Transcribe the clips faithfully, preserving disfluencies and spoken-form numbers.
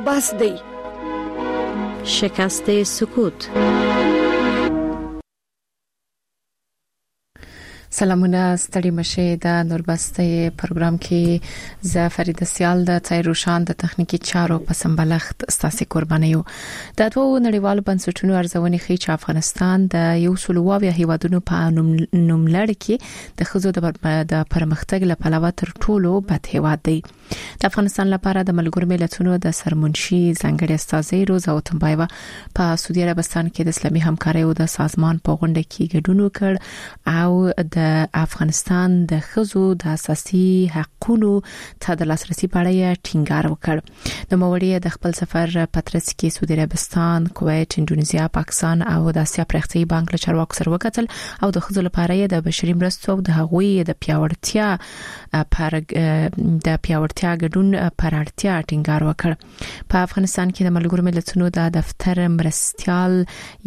بس دی. شکست سکوت. سلامونه ستړي مشه د نوربسته پروګرام کې ز فرید سیال د تایروشان د تخنیکی چارو په سمبلخت ستاسو قرباني یو د دوه نړیوالو بنسټونو ارزونې خي چې افغانستان د یو سلوواوی هیوادونو په نوملړ کې د خزو د پرمختګ لپاره تر ټولو بد هیواد دی. د افغانستان لپاره د ملګرو ملتونو د سرمنشي ځنګړي استاذي روزا اوتمبایوا په سعودي عربستان کې د اسلامي همکارۍ او د سازمان په غونډه کې ګډون وکړ او د افغانستان د خزو د اساسي حقوقو ته د لاسرسي په اړه ټینګار وکړ. د موړي د خپل سفر پترس کې سعودي عربستان، کویت، انډونیزیا، پاکستان او د اسیا پرختي بانک له چارواکو سره وکتل او د خزو لپاره د بشري مرستو او د هغوی د پیاوړتیا پر د پیاوړتیا ګډون پر اړتیا ټینګار وکړ. په افغانستان کې د ملګرو ملتونو د دفتر مرستيال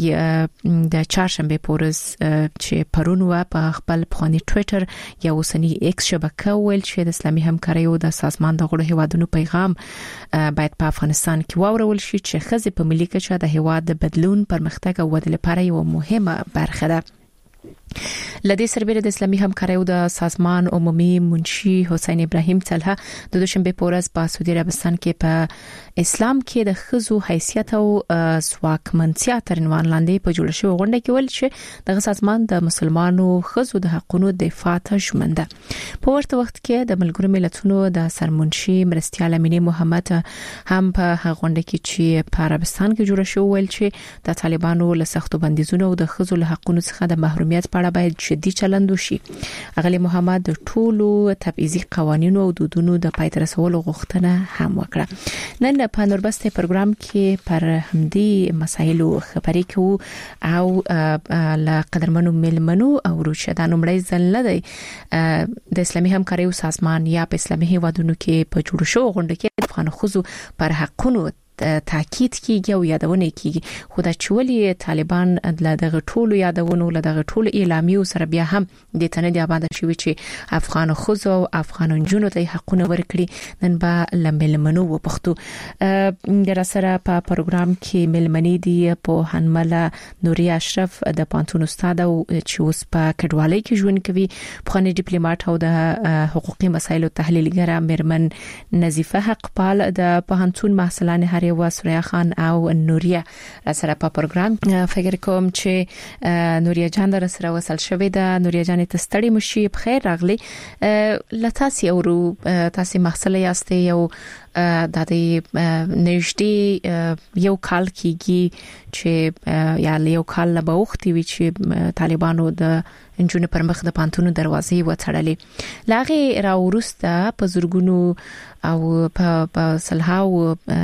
د چهارشنبه پورز چې پرون و په خپل پخوانی ټوئیټر یا اوسنی ایکس شبکه ویل چې د اسلامي همکارۍ او د سازمان د غړو هیوادونو پیغام باید په افغانستان کې واورول شي چې خزې په ملي کچه د هیواد د بدلون پرمختګ او ودې لپاره یو مهمه برخه ده. لدې سربېره د اسلامي همکارۍ او د سازمان عمومي منشي حسین ابراهیم طلحه د دوشنبه پورز په سعودي عربستان کې په اسلام کې د خزو حیثیت او ځواکمنتیا تر عنوان لاندې په جوړ شوی غونډه کې ول چې د سازمان د مسلمانانو خزو د حقوقو دفاع ته ژمن ده. په ورته وخت کې د ملګرو ملتونو د سرمنشي مرستيال امینه محمد هم په غونډه کې چې په عربستان کې جوړ شوی ول چې د طالبانو له سختو بندیزونو او د خزو له حقوقو څخه د محرومیت په اړه باید جدي چلند وشي. اغلی محمد د ټولو تبعیضي قوانینو او دودونو د پای ته رسولو غوښتنه هم وکړه. نن په نوربسته پروګرام کې پر همدې مسایلو خبرې کوو او له قدرمنو ملمنو او روشدانو مړی ځل نه دی د اسلامي همکارۍ او سازمان یا په اسلامي هیوادونو کې په جوړ شو غونډه کې د افغان خزو پر حقونو تاکید کیږي او یادونه کیږي. خو د چولي طالبان د دغه ټولو یادونو له دغه ټولو اعلامیو سره بیا هم د تنه دی آباد شوی چې افغان خزو او افغان جنونو ته حقونه ورکړي. نن به لملمنو و پښتو د سره په پروګرام کې ملمنې دی په هنمله نوري اشرف د پانتون استاد او چې اوس په کډوالۍ کې ژوند کوي، خاني ډیپلوماټ او د حقوقي مسایلو تحلیلګره مرمن نظیفه حقپال د پانتون محصلان هر و سوریا خان او نوریا سره په پروګرام فکر کوم چې نوریا جان در سره وصل شوې ده. نوریا جان ته ستړي مشي بخیر راغلي. لتاسي اورو تاسو محصله یاستئ یو د دې نږدې یو کال کېږي چې یا یو کال لا بوختي وی چې طالبانو د انجونو پر مخ د پانتونو دروازې وڅړلې. لاغه را ورسته په زورګونو او په صلحاو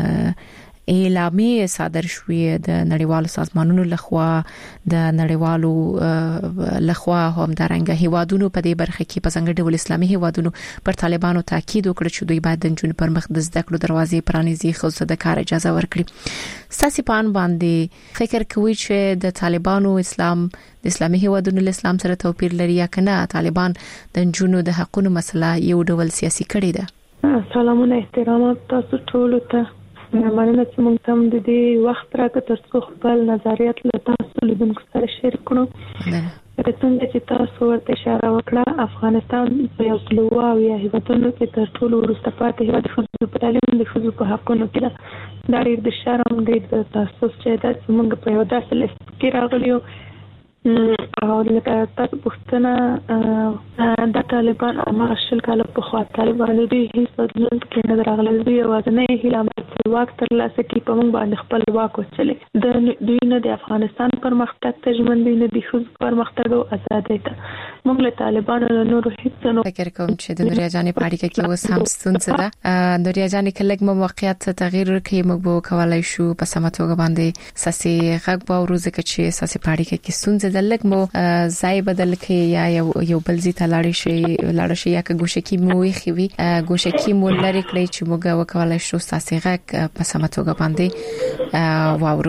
اعلامیه صادر شوې د نړیوالو سازمانونو لخوا د نړیوالو لخوا هم درنګ هیوادونو په دې برخه کې په څنګه ډول اسلامي هیوادونو پر طالبانو تاکید وکړ چې دوی باید د انجونو پر مخ د زده کړو دروازې پرانیزي خو د کار اجازه ورکړي. ساسي پان باندې فکر کوي چې د طالبانو اسلام د اسلامي هیوادونو له اسلام سره توپیر لري یا کنه طالبان د انجونو د حقوقو مسله یو ډول سیاسي کړي ده. سلامونه احترامات تاسو ټول ته. مننه چې موږ تم د دې وخت راکړ ترڅو خپل نظریات له تاسو لیدونکو سره شریک کړو. څنګه چې تاسو ورته اشاره وکړه افغانستان په یو سلوواوی هیوادونو کې تر ټولو وروسته پاتې هیواد خصوصي په تعلیم د خصوصي په حقونو کې ده. دا ډېر د شرم د تاسو چې د موږ په یو داسې لیست کې راغلیو او لکه تاسو پوښتنه د طالبان او مارشل کاله په خوا طالبان دي هیڅ بدلون کې نه راغلي. دوی یوازې نه هیله خپلواک ترلاسه کړي په موږ باندې خپلواک وچلې. د دوی نه د افغانستان پرمختګ ته ژمن دي نه د خپل پرمختګ او ازادۍ ته. موږ له طالبانو له نورو هیڅ نه فکر کوم چې د نوریا جانې په اړیکه کې اوس هم ستونزه ده. نوریا جانې کله موږ واقعیت تغییر ورکړي موږ به کولای شو په سماتوګه باندې ساسي غږ به ورځ کې چې ساسي په اړیکه کې ستونزه ده لکه مو ځای بدل کې یا یو یو بل ځای ته لاړ شي لاړ شي یا که ګوشه کې مو وي ګوشه کې مو لري کړی چې موږ وکولای شو ساسي غږ په سماتوګه باندې واورو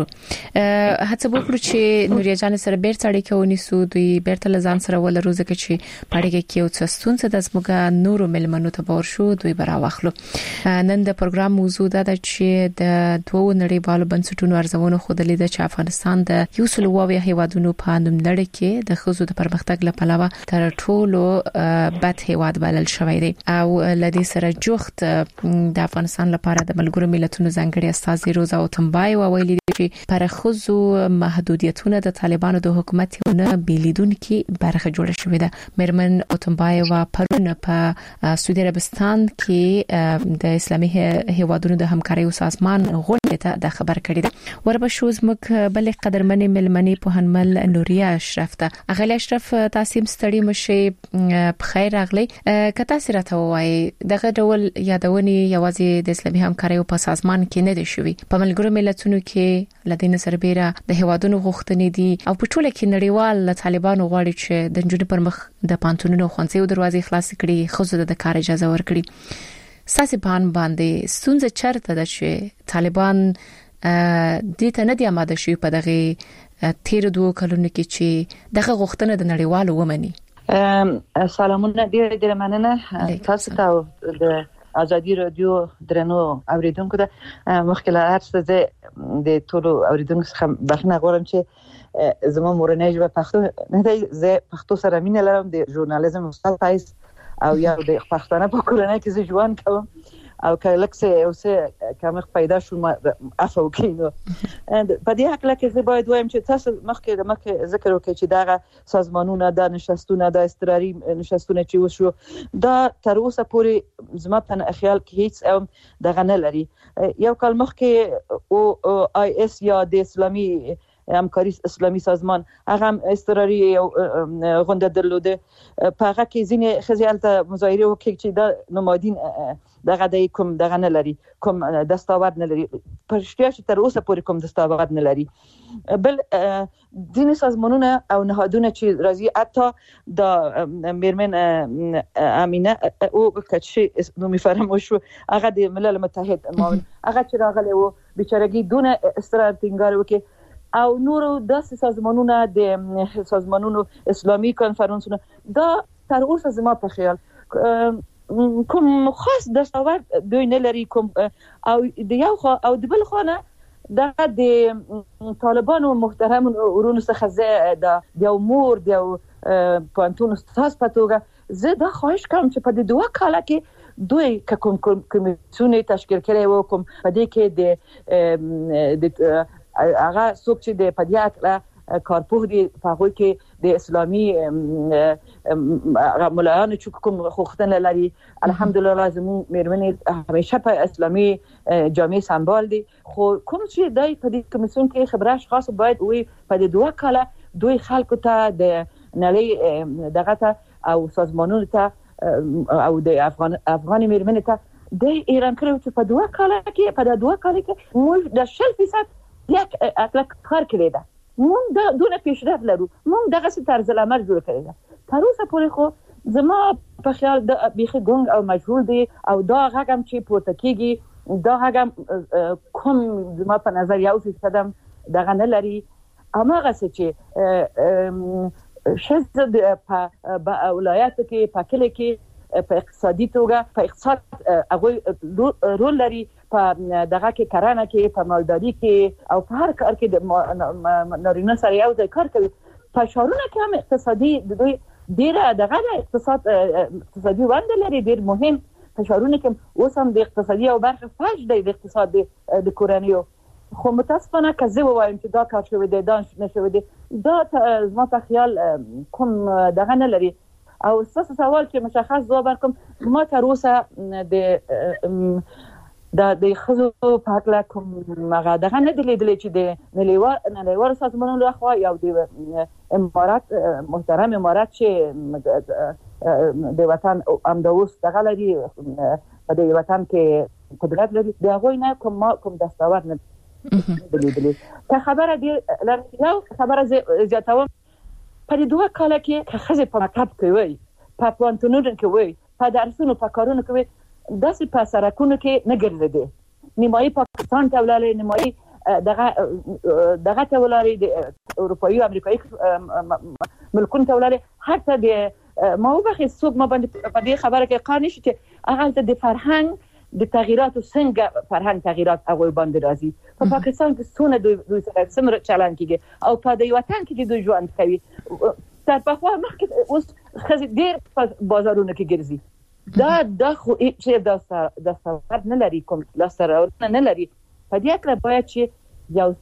هڅه وکړو چې نوریا جان سره بیرته اړیکه ونیسو دوی بیرته لزان سره ولرو ځکه چې پړګه کې او څستون څه د زموږه نورو ملمنو ته باور شو دوی برا واخلو. نن د پروګرام موضوع ده چې د دوه نړیوالو بنسټونو ارزونه خوده لیده چې افغانستان د یو سل واویا هیوادونو په نوملړ کې د خزو د پرمختګ لپاره تر ټولو بد هیواد بلل شوی دی او لدې سره جوخت د افغانستان لپاره د ملګرو ملتونو ځانګړي استازي روزا اوتمبای ویلي چې پر خزو محدودیتونه د طالبانو د حکومت نه بیلیدونکو برخه جوړه شوې ده. مرمن اوتمبای و پرونه په سعودي عربستان کې د اسلامي هیوادونو د همکارۍ سازمان غونډه ته د خبر کړی ده. وربشو زموږ بل قدرمنې ملمنې په هنمل نوریا اشرف ته اغلی اشرف تاسو ستړي مشه بخیر اغلی کته سره ته وای دغه ډول یادونې یوازې د اسلامي همکارۍ په سازمان کې نه دي شوی په ملګرو ملتونو کې لدین سربېره د هیوادونو غوښتنې دي او په ټوله کې نړیوال طالبانو غواړي چې د جنونو پر مخ د پانتونونو خونځي او دروازې خلاص کړي خو د کار اجازه ورکړي. ساسي بان باندې ستونزه چرته ده چې طالبان دې ته نه دی آماده شوی په دغه تیر دوه کلونو کې چې دغه غوښتنه د نړیوالو ومني. سلامونه ډیر ډیر مننه تاسو ته د ازادي رادیو درنو اوریدونکو ته مخکله هرڅه د ټولو اوریدونکو څخه بخښنه غواړم چې زما مورنۍ ژبه پښتو نه دی. زه پښتو سره مینه لرم د ژورنالیزم استاد پایس او یا د پښتانه په کورنۍ کې زه ژوند کوم او کله چې اوسه کوم پیدا شو عفو کینو په دې حق لکه زه باید وایم چې تاسو مخکې مخکې ذکر وکړئ چې دا سازمانونه د نشستونه د استراري نشستونه چې وشو دا تر اوسه پورې زما په خیال کې هیڅ دغه نه لري. یو کال مخکې او آی اس یا د اسلامي همکاري اسلامي سازمان هغه استراري غونډه درلوده په هغه کې ځینې خزیالته مظاهره وکړي چې دا نمادین دغه د کوم دغه نه لري کوم دستاورد نه لري پرشتیا چې تر اوسه پورې کوم دستاورد نه لري. بل دین سازمانونه او نهادونه چې راځي حتی د میرمن امینه او کچې نو میفرمایو شو هغه د ملل متحد معاون هغه چې راغلی و بیچارهګي دونه استرار ټینګار وکړي او نورو د سازمانونو د سازمانونو اسلامي کانفرنسونو دا تر اوسه زما په خیال کوم خاص دستاورد دوی نه لري کوم او د یو خو او د بل خانه د طالبانو محترم ورونو څخه زه د یو مور د یو پانتون استاد په توګه زه دا خواهش کوم چې په دې دوه کاله کې دوی کوم کمیسیون تشکیل کړي و کوم په دې کې د هغه څوک چې د پدیات کارپوه دي په هغه کې د اسلامي مولایانو چې کوم خوښتنه لري الحمدلله لازم مېرمنې همیشه په اسلامي جامع سمبال دي خو کوم چې دای په دې کمیسیون کې خبره خاص باید وي په دې دوه کاله دوی خلکو ته د نړۍ دغه ته او سازمانونو ته او د افغان افغان مېرمنې ته د ایران کړو چې په دوه کاله کې په دوه کاله کې موږ د شل فیصد یک اکلک کار کړی ده مونږ د دونه پیشرفت لرو مونږ دغه څه طرز العمل جوړ کړی ده تر اوسه پورې خو زما په خیال د بیخي ګونګ او مجهول دی او دا هغه چې پورته کیږي دا هغه کوم زما په نظر یو فیصد دغه نه لري هغه څه چې شزه په ولایت کې په کله کې په اقتصادي توګه په اقتصاد هغه رول لري په دغه کې کرانه کې په مالداري کې او په هر کار کې د نارینه سره یو ځای کار کوي په شهرونو کې هم اقتصادي د دوی ډیره دغه اقتصاد اقتصادي ونډه لري ډیر مهم په شهرونو کې اوس هم د اقتصادي او برخه فاش دی د اقتصاد د کورنیو خو متاسفانه که زه وایم چې دا کار شوی دی دا نشوی دی دا زما په خیال کوم دغه نه لري او څه سوال چې مشخص ځواب ورکوم ما تر اوسه د د د خزو په حق کوم هغه دغه نه دی لیدلې چې د نړیوال سازمانونو لخوا یو د امارات محترم امارات چې د وطن امدوس دغه لري په د وطن کې قدرت لري د هغه نه کوم کوم دستاورد نه لیدلې که خبره دی یو خبره زیاتوم په دوه کاله کې خزه په مکتب کې وي په پوانتونونو کې وي په درسونو په کارونو کې وي داسې په سرکونو کې نه ګرځېدي نیمایي پاکستان ته ولاړې نیمایي دغه دغه ته ولاري د اروپאי او امریکایي ملکونو ته ولاري حتی د ما وبخې څوک ما باندې په دې خبره کې قانع شي چې هغه د فرهنګ د تغیرات او څنګه فرهنګ تغیرات هغه باندې راځي په پاکستان کې څونه دوی سره سمره چلن کیږي او په دې وطن کې دوی ژوند کوي تر په خوا مخکې اوس خزي ډیر په بازارونو کې ګرځي دا د خو چې د د سفر نه لري کوم لاسره نه لري په دې کې باید چې یو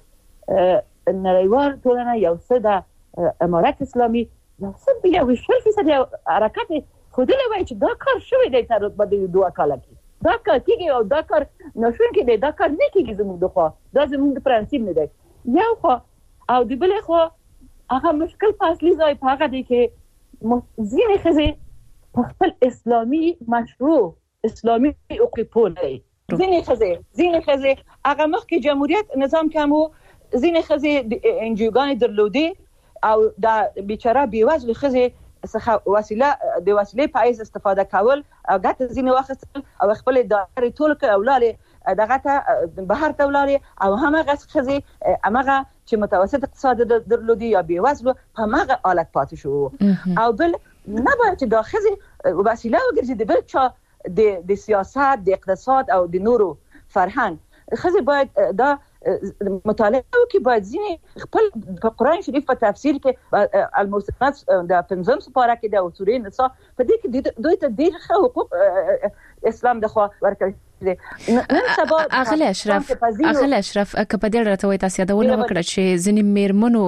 څه نړیوال ټولنه یو څه د امارات اسلامي یو څه بیا وشل فیصد حرکت خودله وای چې دا کار شوی دی تر په دوه کال کې دا کار کیږي او دا کار نشون کې دی دا کار نه کیږي زموږ د خوا دا زموږ د پرنسيپ نه دی یو خو او د بل خو هغه مشکل فاصله ځای په هغه دی کې زینې خزي په خپل اسلامي مشروع اسلامي حقوق لري زینې خزي زینې خزي هغه مخکې جمهوریت نظام کوم زینې خزي انجوګان درلودي او دا بیچاره بیوزل خزي څخه وسیله د وسیلې په اساس استفاده کول او ګټه زینې واخیستل او خپل ادارې ټول کړه دغه ته بهر ته ولاړې او همغه خزي همغه چې متوسط اقتصاد درلودي یا بیوزل په هغه حالت پاتې شو او بل نه باید چې دا خزي وسیله وګرځي د بل چا د د سیاست د اقتصاد او د نورو فرهنګ خزي باید دا مطالعه وکي باید ځینې خپل په قرآن شریف په تفسیر کې الموسمات د پنځم سپاره کې د اصول نصا په دې کې دوی ته ډېر خو اسلام د خو ورکړي نن سبا اخل اشرف اخل اشرف کپدې راته وای تاسو دا ونه وکړه چې ځینې میرمنو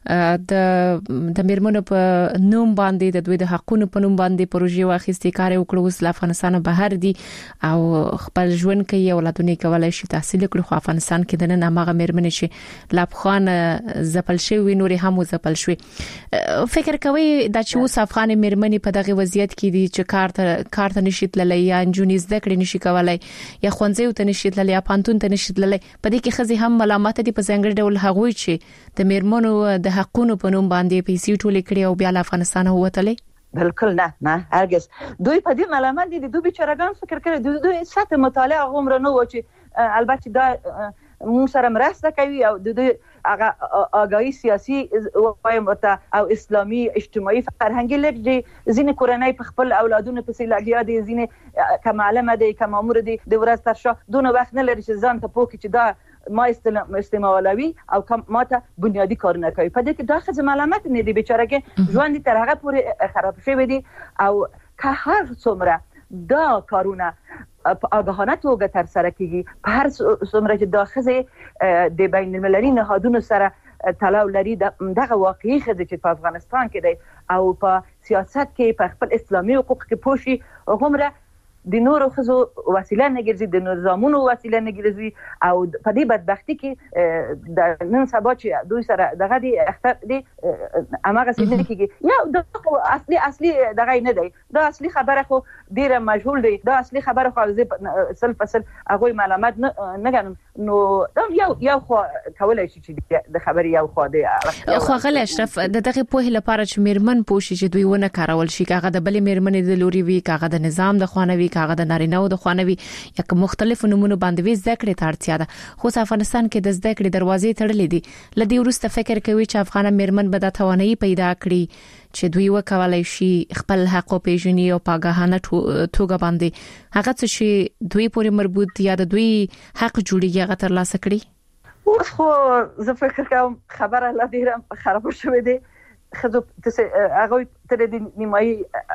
د د میرمنو په نوم باندې د دوی د حقونو په نوم باندې پروژې واخیستي کار وکړو اوس له افغانستان بهر دي او خپل ژوند کوي اولادونه کولای شي تحصیل کړي خو افغانستان کې د نن هغه میرمنې شي لابخان زپل شوی نوري هم زپل شوی فکر کوي دا چې اوس افغان میرمنې په دغه وضعیت کې دي چې کار ته کار ته نشي تللی یا انجونی زده کړې نشي کولای یا خوانځي ته نشي تللی یا پانتون ته نشي تللی په دې کې خزي هم ملامت دي په څنګه ډول هغوی چې د میرمنو د حقونو په نوم باندې پیسې ټولې کړې او بیا له افغانستان ووتلې بالکل نه نه هرگز دوی په دې ملامت دي دوی بیچارهګان فکر کوي دوی ساته مطالعه غومره نه و چې البته دا مو سره مرسته کوي او د هغه آگاهی سیاسي وایم ورته او اسلامي اجتماعي فرهنګي لري ځینې کورنۍ په خپل اولادونو پسې لګیا دي ځینې کوم معلم دي کوم مامور دي د ورځ تر شا دونه وخت نه لري چې ځان ته پوکي چې دا ما استعمالوي او کوم ماته بنیادی کارونه کوي په دې کې دا خزه ملامت نه دي بیچاره کې ژوند تر هغه پورې خراب شوی دي او که هر څومره دا کارونه په آگاهانه توګه تر سره کیږي په هر څومره چې داخله د بین المللي نهادونو سره تلاو لري دغه واقعي خزه چې په افغانستان کې دی او په سیاست کې په خپل اسلامي حقوق کې پوشي هغه د نورو خزو وسیله نه ګرځي د نظامونو وسیله نه ګرځي او په دې بدبختی کې د نن سبا چې دوی سره دغه دی اختر دی اماغه سینه کېږي یا د اصلي اصلي دغه نه دی دا اصلي خبره خو ډیره مجهول دی دا اصلي خبره خو سل فصل هغه معلومات نه غنم نو دا یو یو خو کولای شي چې د خبري یو خو دی خو غل اشرف د دغه په لپاره چې میرمن پوښي چې دوی ونه کارول شي کاغه د بلې میرمنې د لوري وی کاغه د نظام د خوانوي هغه د نارینه او د خوانوي یا مختلفو نمونه باندې زده کړې ته اړتیا ده خو افغانستان کې د زده کړې دروازې تړلې دي لدی ورسته فکر کوي چې افغان میرمن به د توانایي پیدا کړي چې دوی وکولای شي خپل حق او پیژني او پاګهانه توګه باندې هغه څه چې دوی پورې مربوط یا د دوی حق جوړیږي هغه تر لاسه کړي اوس خو زه فکر کوم خبره لا ډیره خراب شوې ده خزو هغه تر دې نیمایي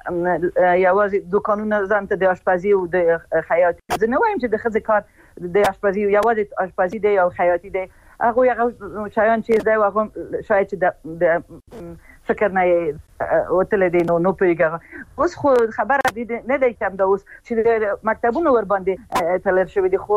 یوازې دوکانونه ځانته د آشپزي او د خیاطي زه نه وایم چې د خزې کار د آشپزي یوازې آشپزي دی او خیاطي دی هغه هغه شایان چې دا هغه شاید چې د فکر نه وتل دي نو نو پیګه اوس خو خبره دې نه دی کوم دا اوس چې مکتبونو ور باندې تلر شوی دي خو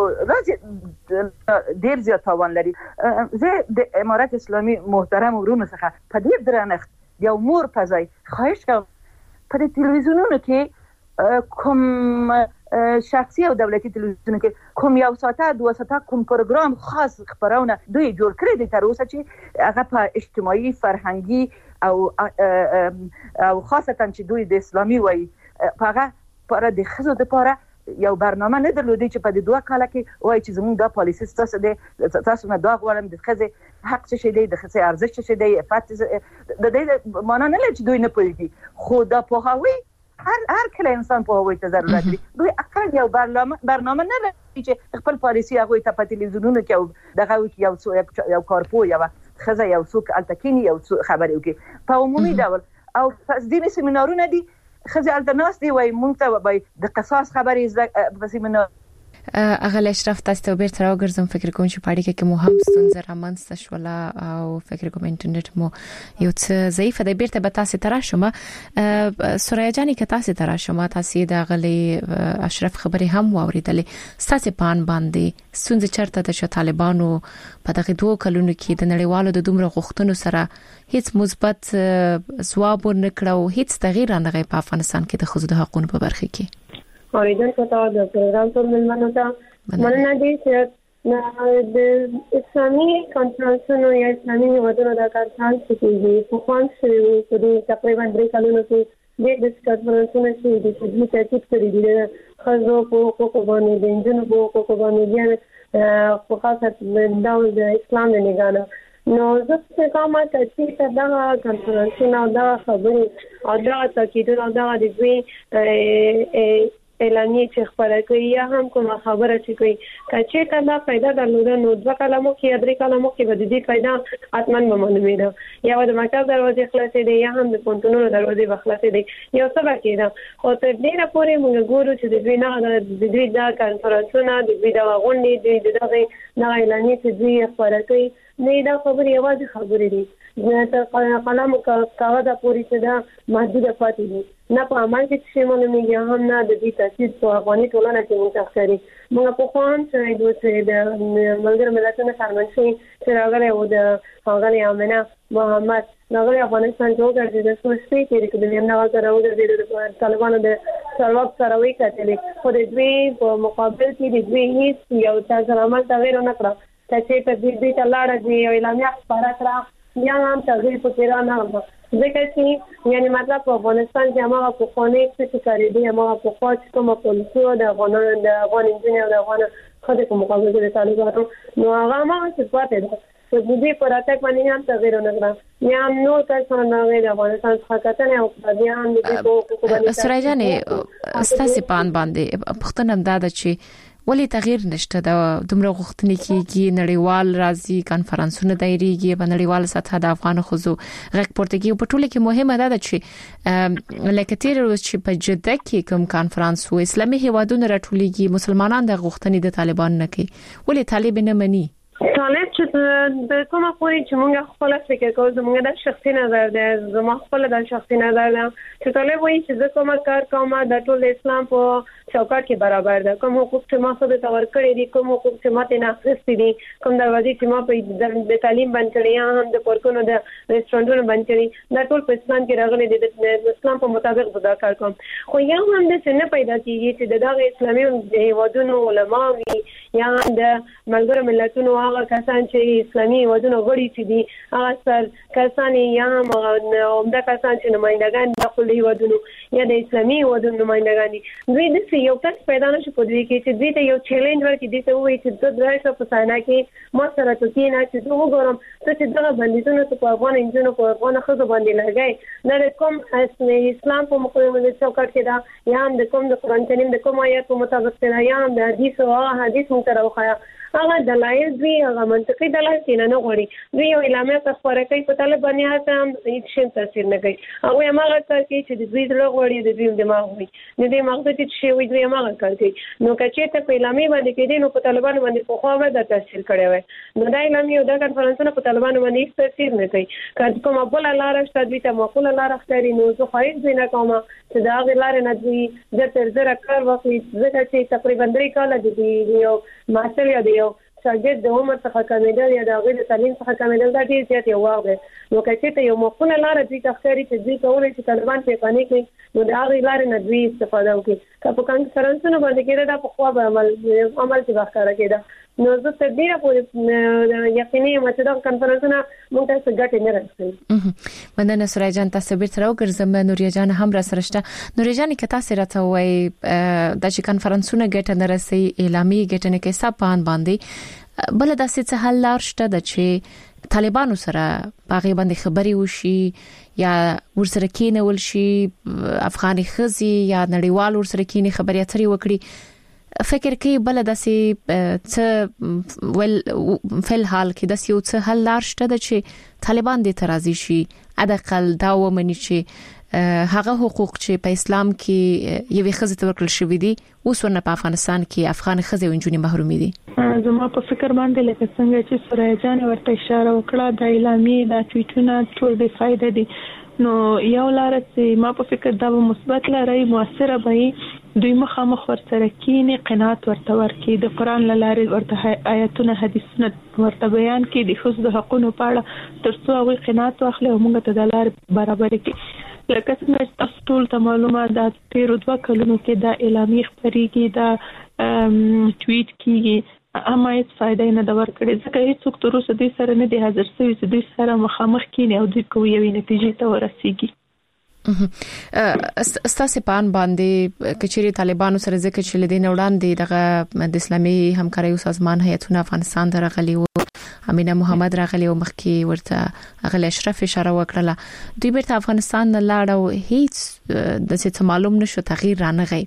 راځي ډیر زیات توان لري زه د امارات اسلامي محترم ورونو څخه په دې درنښت یو مور پځای خواهش کوم په تلویزیونونو کې کوم شخصي او دولتي تلویزیون کې کوم یو ساعته دوه ساعته کوم پروګرام خاص خبرونه دوی جوړ کړی دي تر اوسه چې هغه په اجتماعي فرهنګي او او خاصه چې دوی د اسلامي وای هغه پر د خزو د پاره یو برنامه نه درلودي چې په دې دوه کال کې وایي چې زموږ د پالیسي تاسو د تاسو نه دا غواړم د خزه حق څه شي دی د خزه ارزښت څه شي دی افات د دې معنا نه لري چې دوی نه پوهیږي خو دا پوهاوی هر هر کله انسان پوهاوی ته ضرورت لري دوی اکثر یو برنامه برنامه نه لري چې خپل پالیسي هغه ته په تلویزیونونو کې دغه یو څو یو کارپو یو خزه یو څوک التکینی یو خبرې وکي په عمومي ډول او تصدیمي سیمینارونه دي خزه التناس دی وای مونږ ته وای د قصاص خبرې په سیمینار اغل اشرف تاسو ته بیرته راوګرځم فکر کوم چې پاړی کې مو هم ستونزه رامنځته شوله او فکر کوم انټرنیټ مو یو څه ضعیف دی بیرته به تاسو ترا شوم سوریا جانی که تاسو ترا شوم تاسو د غلی اشرف خبرې هم واوریدلې تاسو پان باندې ستونزه چرته د طالبانو په دغه دوه کلونو کې د نړیوالو د دومره غوښتنو سره هیڅ مثبت ځواب ورنکړو هیڅ تغییر نه غي په افغانستان کې د خزو د حقوقو په برخه کې اوریدل کوته د پروګرام ټول ملمنو ته مننه دي چې د اسلامي کانفرنسونو یا اسلامي هیوادونو د کارکان چې په خوان شوی په دې تقریبا درې کلونو کې د دې کانفرنسونو چې د دې ترتیب کړی دي خزو په حقوقو باندې د انجونو په حقوقو باندې په خاصه د اسلام نه نگانه نو زه څه کوم چې دا کانفرنسونه دا خبرې او دا تاکیدونه دا د دوی اعلانیه چې خبره کوي یا هم کومه خبره چې کوي کچې کله پیدا درلوده نو دوه کلمو کې درې کلمو کې به د دې پیدا اتمن معلومه ده یا د مرکز دروازې خلاصې دي یا هم د پونتونو دروازې خلاصې دي یو څه باقي ده خو تر ډیره پورې موږ ګورو چې د دوی نه د دوی د کانفرنسونو د دوی د غونډې د دغه نه اعلانیه چې دوی خبره کوي نه دا خبرې یوازې خبرې دي نه قلم کاغذ پوری چې دا محدود پاتې دي نه په عمل کې چې مونږ هم نه د دې تاثیر په افغاني ټولنه کې متأثري موږ په خوان چې دوی د ملګر ملتونو سره چې راغلي او د هغه امنه محمد نغلی افغانستان جوړ کړی د سوسپی کې د دې نه راوځي د طالبانو د سرواب سره وی کتلې خو د دوی په مقابل کې د دوی هیڅ یو تاسو عمل تغیر نه کړ چې په دې دې تلاړه دی او اعلامیه خبره کړه یا هم تغیر په کېرا نه ځکه چې یعنی مطلب په افغانستان کې هغه په خونې څه کوي دی هغه په خاص کومه پولیسو د افغانانو د افغان انجینر د افغان خدای په مقابل کې طالبانو نو هغه ما څه پاتې ده چې دې پر اتک باندې هم تغیر نه کړ یا هم نو تاسو نه غوښتل افغانستان څخه کتنه او بیا هم دې په کومه سره جانې ستاسو پان باندې پښتنه امداد چې ولی تغییر نشته د دومره غوښتنې کېږي نړیوال راځي کانفرنسونه دایریږي په نړیوال سطح د افغان خزو غږ پورته کېږي په ټوله کې مهمه ده چې لکه تیر ورځ چې په جده کې کوم کانفرنس و اسلامي هیوادونو راټولېږي مسلمانان د غوښتنې د طالبان نه کوي ولی طالب نه مني طالب چې د کومه پوری چې موږ خپل فکر کوو زموږ د شخصي نظر دی زموږ خپل د شخصي نظر دی چې طالب وایي چې د کومه کار کومه د ټول اسلام په چوکاټ کې برابر ده کوم حقوق چې ما خو د تور کړی دي کوم حقوق چې ماته نه اخستې دي کوم دروازې چې ما په د تعلیم باندې کړی یا هم د پورکونو د ریسټورانټونو باندې کړی دا ټول په اسلام کې راغلي دي د اسلام په مطابق دا کار کوم خو یا هم د څه پیدا کیږي چې دغه اسلامي هیوادونو علما وي یا د ملګرو ملتونو هغه کسان چې اسلامي هیوادونو غړي چې دي هغه سر کسان یا هم عمده کسان چې نمائندگان د خپل هیوادونو یا د اسلامي هیوادونو نمائندگان دي دوی د یو کس پیدا نشي په دې کې چې دوی ته یو چیلنج ورکړي دي ته وایي چې د درایسو په ساینا کې ما سره ته کې نه چې زه وګورم چې دغه بندیزونه په افغان انجونو په افغان خزو باندې لګای نه کوم اسلام په مقابل د چوکاټ کې دا یا هم د کوم د قرآن کریم د کوم آیات په مطابق دا یا هم د حدیث او حدیث متروخه هغه دلایل دی هغه منطقي دلایل کینه نه غوړي دوی یو اعلامیه خبره کوي په طالبانو هڅه هم هیڅ شي تاثیر نه کوي هغه هغه کار کوي چې د دوی دغه غوړي د دوی دماغ وي د دې مغزه چې شی وي دوی هغه کار کوي نو کچې ته په اعلامیه باندې کې دي نو په طالبانو باندې په خو به د تاثیر کړی وي نو دا اعلامیه د کانفرنسونو په طالبانو باندې هیڅ تاثیر نه کوي کله کومه بل لار شته دوی ته معقول لار ختاري نو زه خو هیڅ نه کوم چې دا غلار نه دوی د تر زره کار وکړي ځکه چې تقریبا درې کال دي یو ماستر یا دی یو شاګرد د عمر څخه کمیدل یا د غیر تعلیم څخه کمیدل دا ډیر زیات یو واغ دی نو کچې ته یو معقوله لار دي تخکاری چې دوی کولای شي طالبان په پانی کې نو دا غیر نه دوی استفاده وکړي که په کانفرنسونو باندې کې دا په خو به عمل عمل کې وکړه کېده نو زه تر ډیره پورې یقیني یم چې دا کنفرانسونه موږ ته څه ګټه نه رسوي. مننه سورای جان، تاسو بیرته راوګرځم. نوریا جان هم را سره شته. نوریا جان که تاسو راته وایي د چې کنفرانسونه ګټه نه رسي، اعلامي ګټه نه کوي، سپان باندې بل داسې څه حل لار شته د چې طالبانو سره باغې باندې خبري وشي یا ورسره کېنول شي، افغاني خزي یا نړیوال ورسره کېني خبري اترې وکړي؟ فکر کې بل داسې څه ول فل حال کې داسې یو څه حل لار شته د چې طالبان دې ترازی شي ادقل دا ومني چې هغه حقوق چې په اسلام کې یوې خزې ته ورکړل شوې دي اوس ورنه په افغانستان کې افغان خزې او نجونې محرومې دي. زما په فکر باندې لکه څنګه چې سورای جان ورته اشاره وکړه د اعلامي د ټویټونو ټول به فائدہ دي، نو یو لار چې ما په فکر دا مثبت لاري موثره به دوی مخامخ ورسره کینی قناعت ورته ورکي، د قران لاره ورته آیاتونه حدیثونه ورته بیان کړي، د خصوص د حقوقو په اړه ترڅو هغه قناعت واخلي او موږ ته د لارې برابر کړي. لکه څنګه چې تاسو ټول ته معلومه ده تیر دوه کلونو کې د اعلامي خبريږي د ټویټ کیږي اما هیڅ فائدہ نه دا ورکړي، ځکه هیڅ څوک تر اوسه دوی سره نه دی حاضر شوی چې دوی سره مخامخ کینی او دوی کوي یوې نتیجې ته ورسیږي. استاسې پان باندې کچېری طالبانو سره ځکه چې لدین وړاندې دغه د اسلامي همکارۍ سازمان هیئتونه افغانستان درغلي و، امینه محمد راغلی او مخکې ورته اغل اشرف اشاره وکړه، دوی بیرته افغانستان نه لاړ او هیڅ د څه معلوم نشو تغییر رانغی.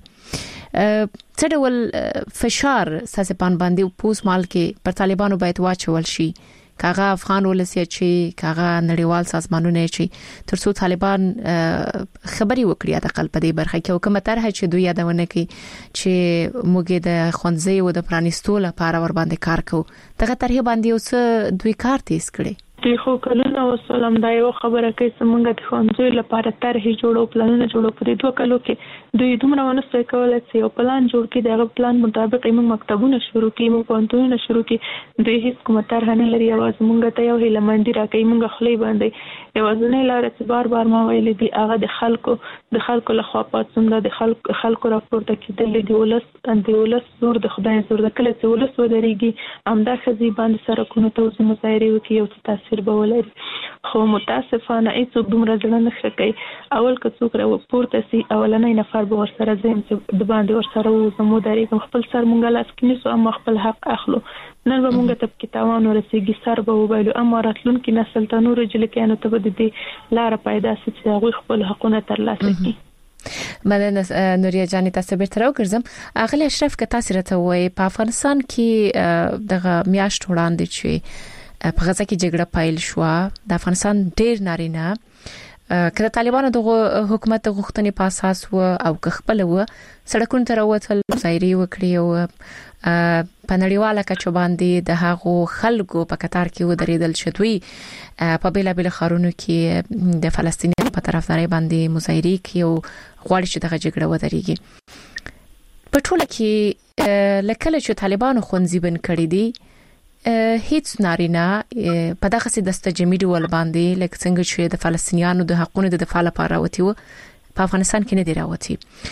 څه ډول فشار ساسې پان باندې پوس مال کې پر طالبانو باید واچول شي کاغه افغان ولسی چې کاغه نړیوال سازمانونه چې ترڅو طالبان خبري وکړي د خپل په دې برخه کې او کومه طرح چې دوی یادونه کوي چې موږ د خونځي او د پرانیستو لپاره ور باندې کار کوو، دغه طرح باندې اوس دوی کار تیز کړي. دی خو کلونه وسلم دا یو خبره کوي چې موږ د خونځي لپاره طرحې جوړو پلانونه جوړو په دې دوه کلو کې دوی دومره ونسته کولای چې یو پلان جوړ کړي، دغه پلان مطابق موږ مکتبونه شروع کړي، موږ پوهنتونونه شروع کړي، دوی هیڅ کومه طرح نه لري، اواز موږ ته یو هیلمندي راکړي، موږ خلی باندې یوازنی لار چې بار بار ما ویل دي هغه د خلکو د خلکو له خوا پاتوم د خلکو خلکو راپورته کېدل دي، ولس د ولس زور د خدای زور د کله چې ولس ودرېږي امدا خزي باندې سره کو ته اوس مظاهره وکي او تاثیر به ولري. خو متاسفانه هیڅ دومره ځل نه کوي، اول که څوک راو پورته سي اولنۍ نفر به ورسره زم چې د باندې ورسره وو زمو درې خپل سر مونږه لاس کې نسو اما خپل حق اخلو، نن به مونږ ته کې تاوان ورسېږي سر به وبایلو، اما راتلونکي نسل ته نور جل کې نو ته به دې لار پیدا سي چې هغه خپل حقونه ترلاسه کړي. مننه نوریا جان، تاسو بیرته راوګرځم. اغلی اشرف که تاسو راته وایي په افغانستان کې دغه میاشت وړاندې چې په غزا کې جګړه پایل شو، د افغانستان ډېر نارینه کله طالبانو د حکومت غوښتنې په اساس و او خپل و سړکونو ته راوتل، مظاهرې وکړي او په نړیواله کچه باندې د هغو خلکو په کتار کې ودرېدل چې دوی په بیلابل ښارونو کې د فلسطینیانو په طرفداري باندې مظاهرې کوي او غواړي چې دغه جګړه ودرېږي. په ټوله کې لکه چې طالبانو خونځي بن کړی دي هیڅ نارینه په دغه سي دستجمی ډول باندې لکه څنګه چې د فلسطینیانو د حقوقو د دفاع لپاره وتی و په افغانستان کې نه دی راوتی.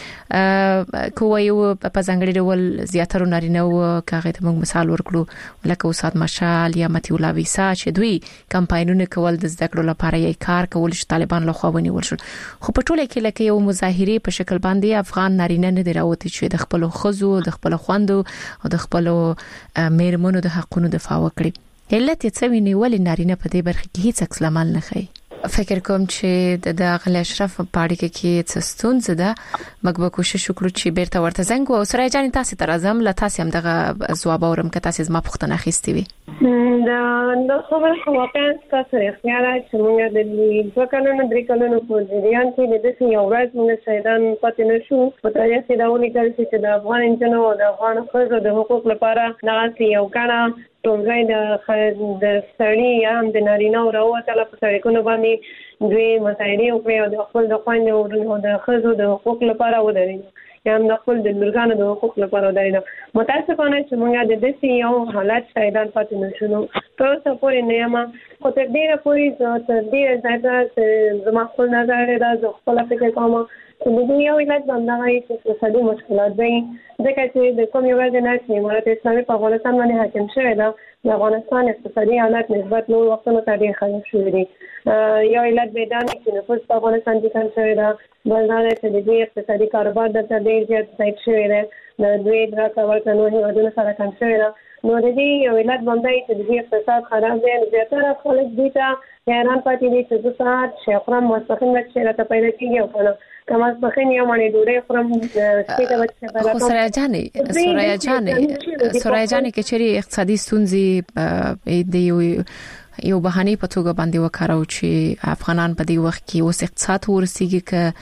کوه یو په ځانګړي ډول زیاتره نارینه و کاغه ته موږ مثال ورکړو لکه استاد مشال یا متي الله ویسا چې دوی کمپاینونه کول د زده کړو لپاره یې کار کول چې طالبان له خوا ونیول شو، خو په ټوله کې لکه یو مظاهره په شکل باندې افغان نارینه نه دی راوتی چې د خپل خزو د خپل خوندو او د خپل میرمنو د حقوقو دفاع وکړي. علت یې څه ویني ولې نارینه په دې برخه کې هیڅ عکس العمل نه کوي؟ فکر کوم چې د اغلی اشرف په اړه کې څه ستونزه ده، موږ به کوشش وکړو چې بیرته ورته زنګ او سره جان تاسو ته راځم له تاسو هم دغه ځواب اورم که تاسو زما پوښتنه اخیستې وي. دا د خبرو واقعا تاسو یې خیال چې موږ د دوه کلونو درې کلونو په جریان کې د دې یو ورځ موږ شهیدان پاتې نشو، په تاریخ کې دا ونی کړی چې د افغان انجنونو او د افغان ښځو د حقوق لپاره دا یو کاڼه ټولګی د د سړي یا د نارینه او راوتله په سړکونو باندې دوی مظاهرې وکړې او د خپل د خویندو او د ښځو د حقوق لپاره ودرېدل یا هم د خپل د لورګانو د حقوق لپاره ودرېدل. متاسفانه چې موږ د داسې یو حالت شهیدان پاتې نشو، تر څو پورې نه یم خو تر ډیره پورې تر ډیره زیاته زما خپل نظر دا زه خپل فکر کوم چې د یو علت باندې چې اقتصادي مشکلات دي ځکه چې د کوم یو ځای نه چې امارت اسلامي په افغانستان باندې حاکم شوی دی د افغانستان اقتصادي حالت نسبت نور وختونو ته ډیر خراب شوی دی یو علت به دا چې نفوس په افغانستان کې کم شوی دی بل دا چې د دې اقتصادي کاروبار د ډیر زیات زیات شوی دی د دوی درکه ورته نور هیوادونو سره کم شوی دی نو د دې یو علت باندې چې د اقتصاد خراب دی زیاتره خلک دي ته حیران پاتې دي چې د ساعت شیخرام مستقیم چې راته پیدا کیږي او کنه کما څخه یو باندې ډوډۍ خورم چې د بچو خو سوریا جانې سوریا جانې سوریا جانې کې چې اقتصادي ستونزې د یو یو بهانه په توګه باندې وکړو چې افغانان په دې وخت کې اوس اقتصاد ورسیږي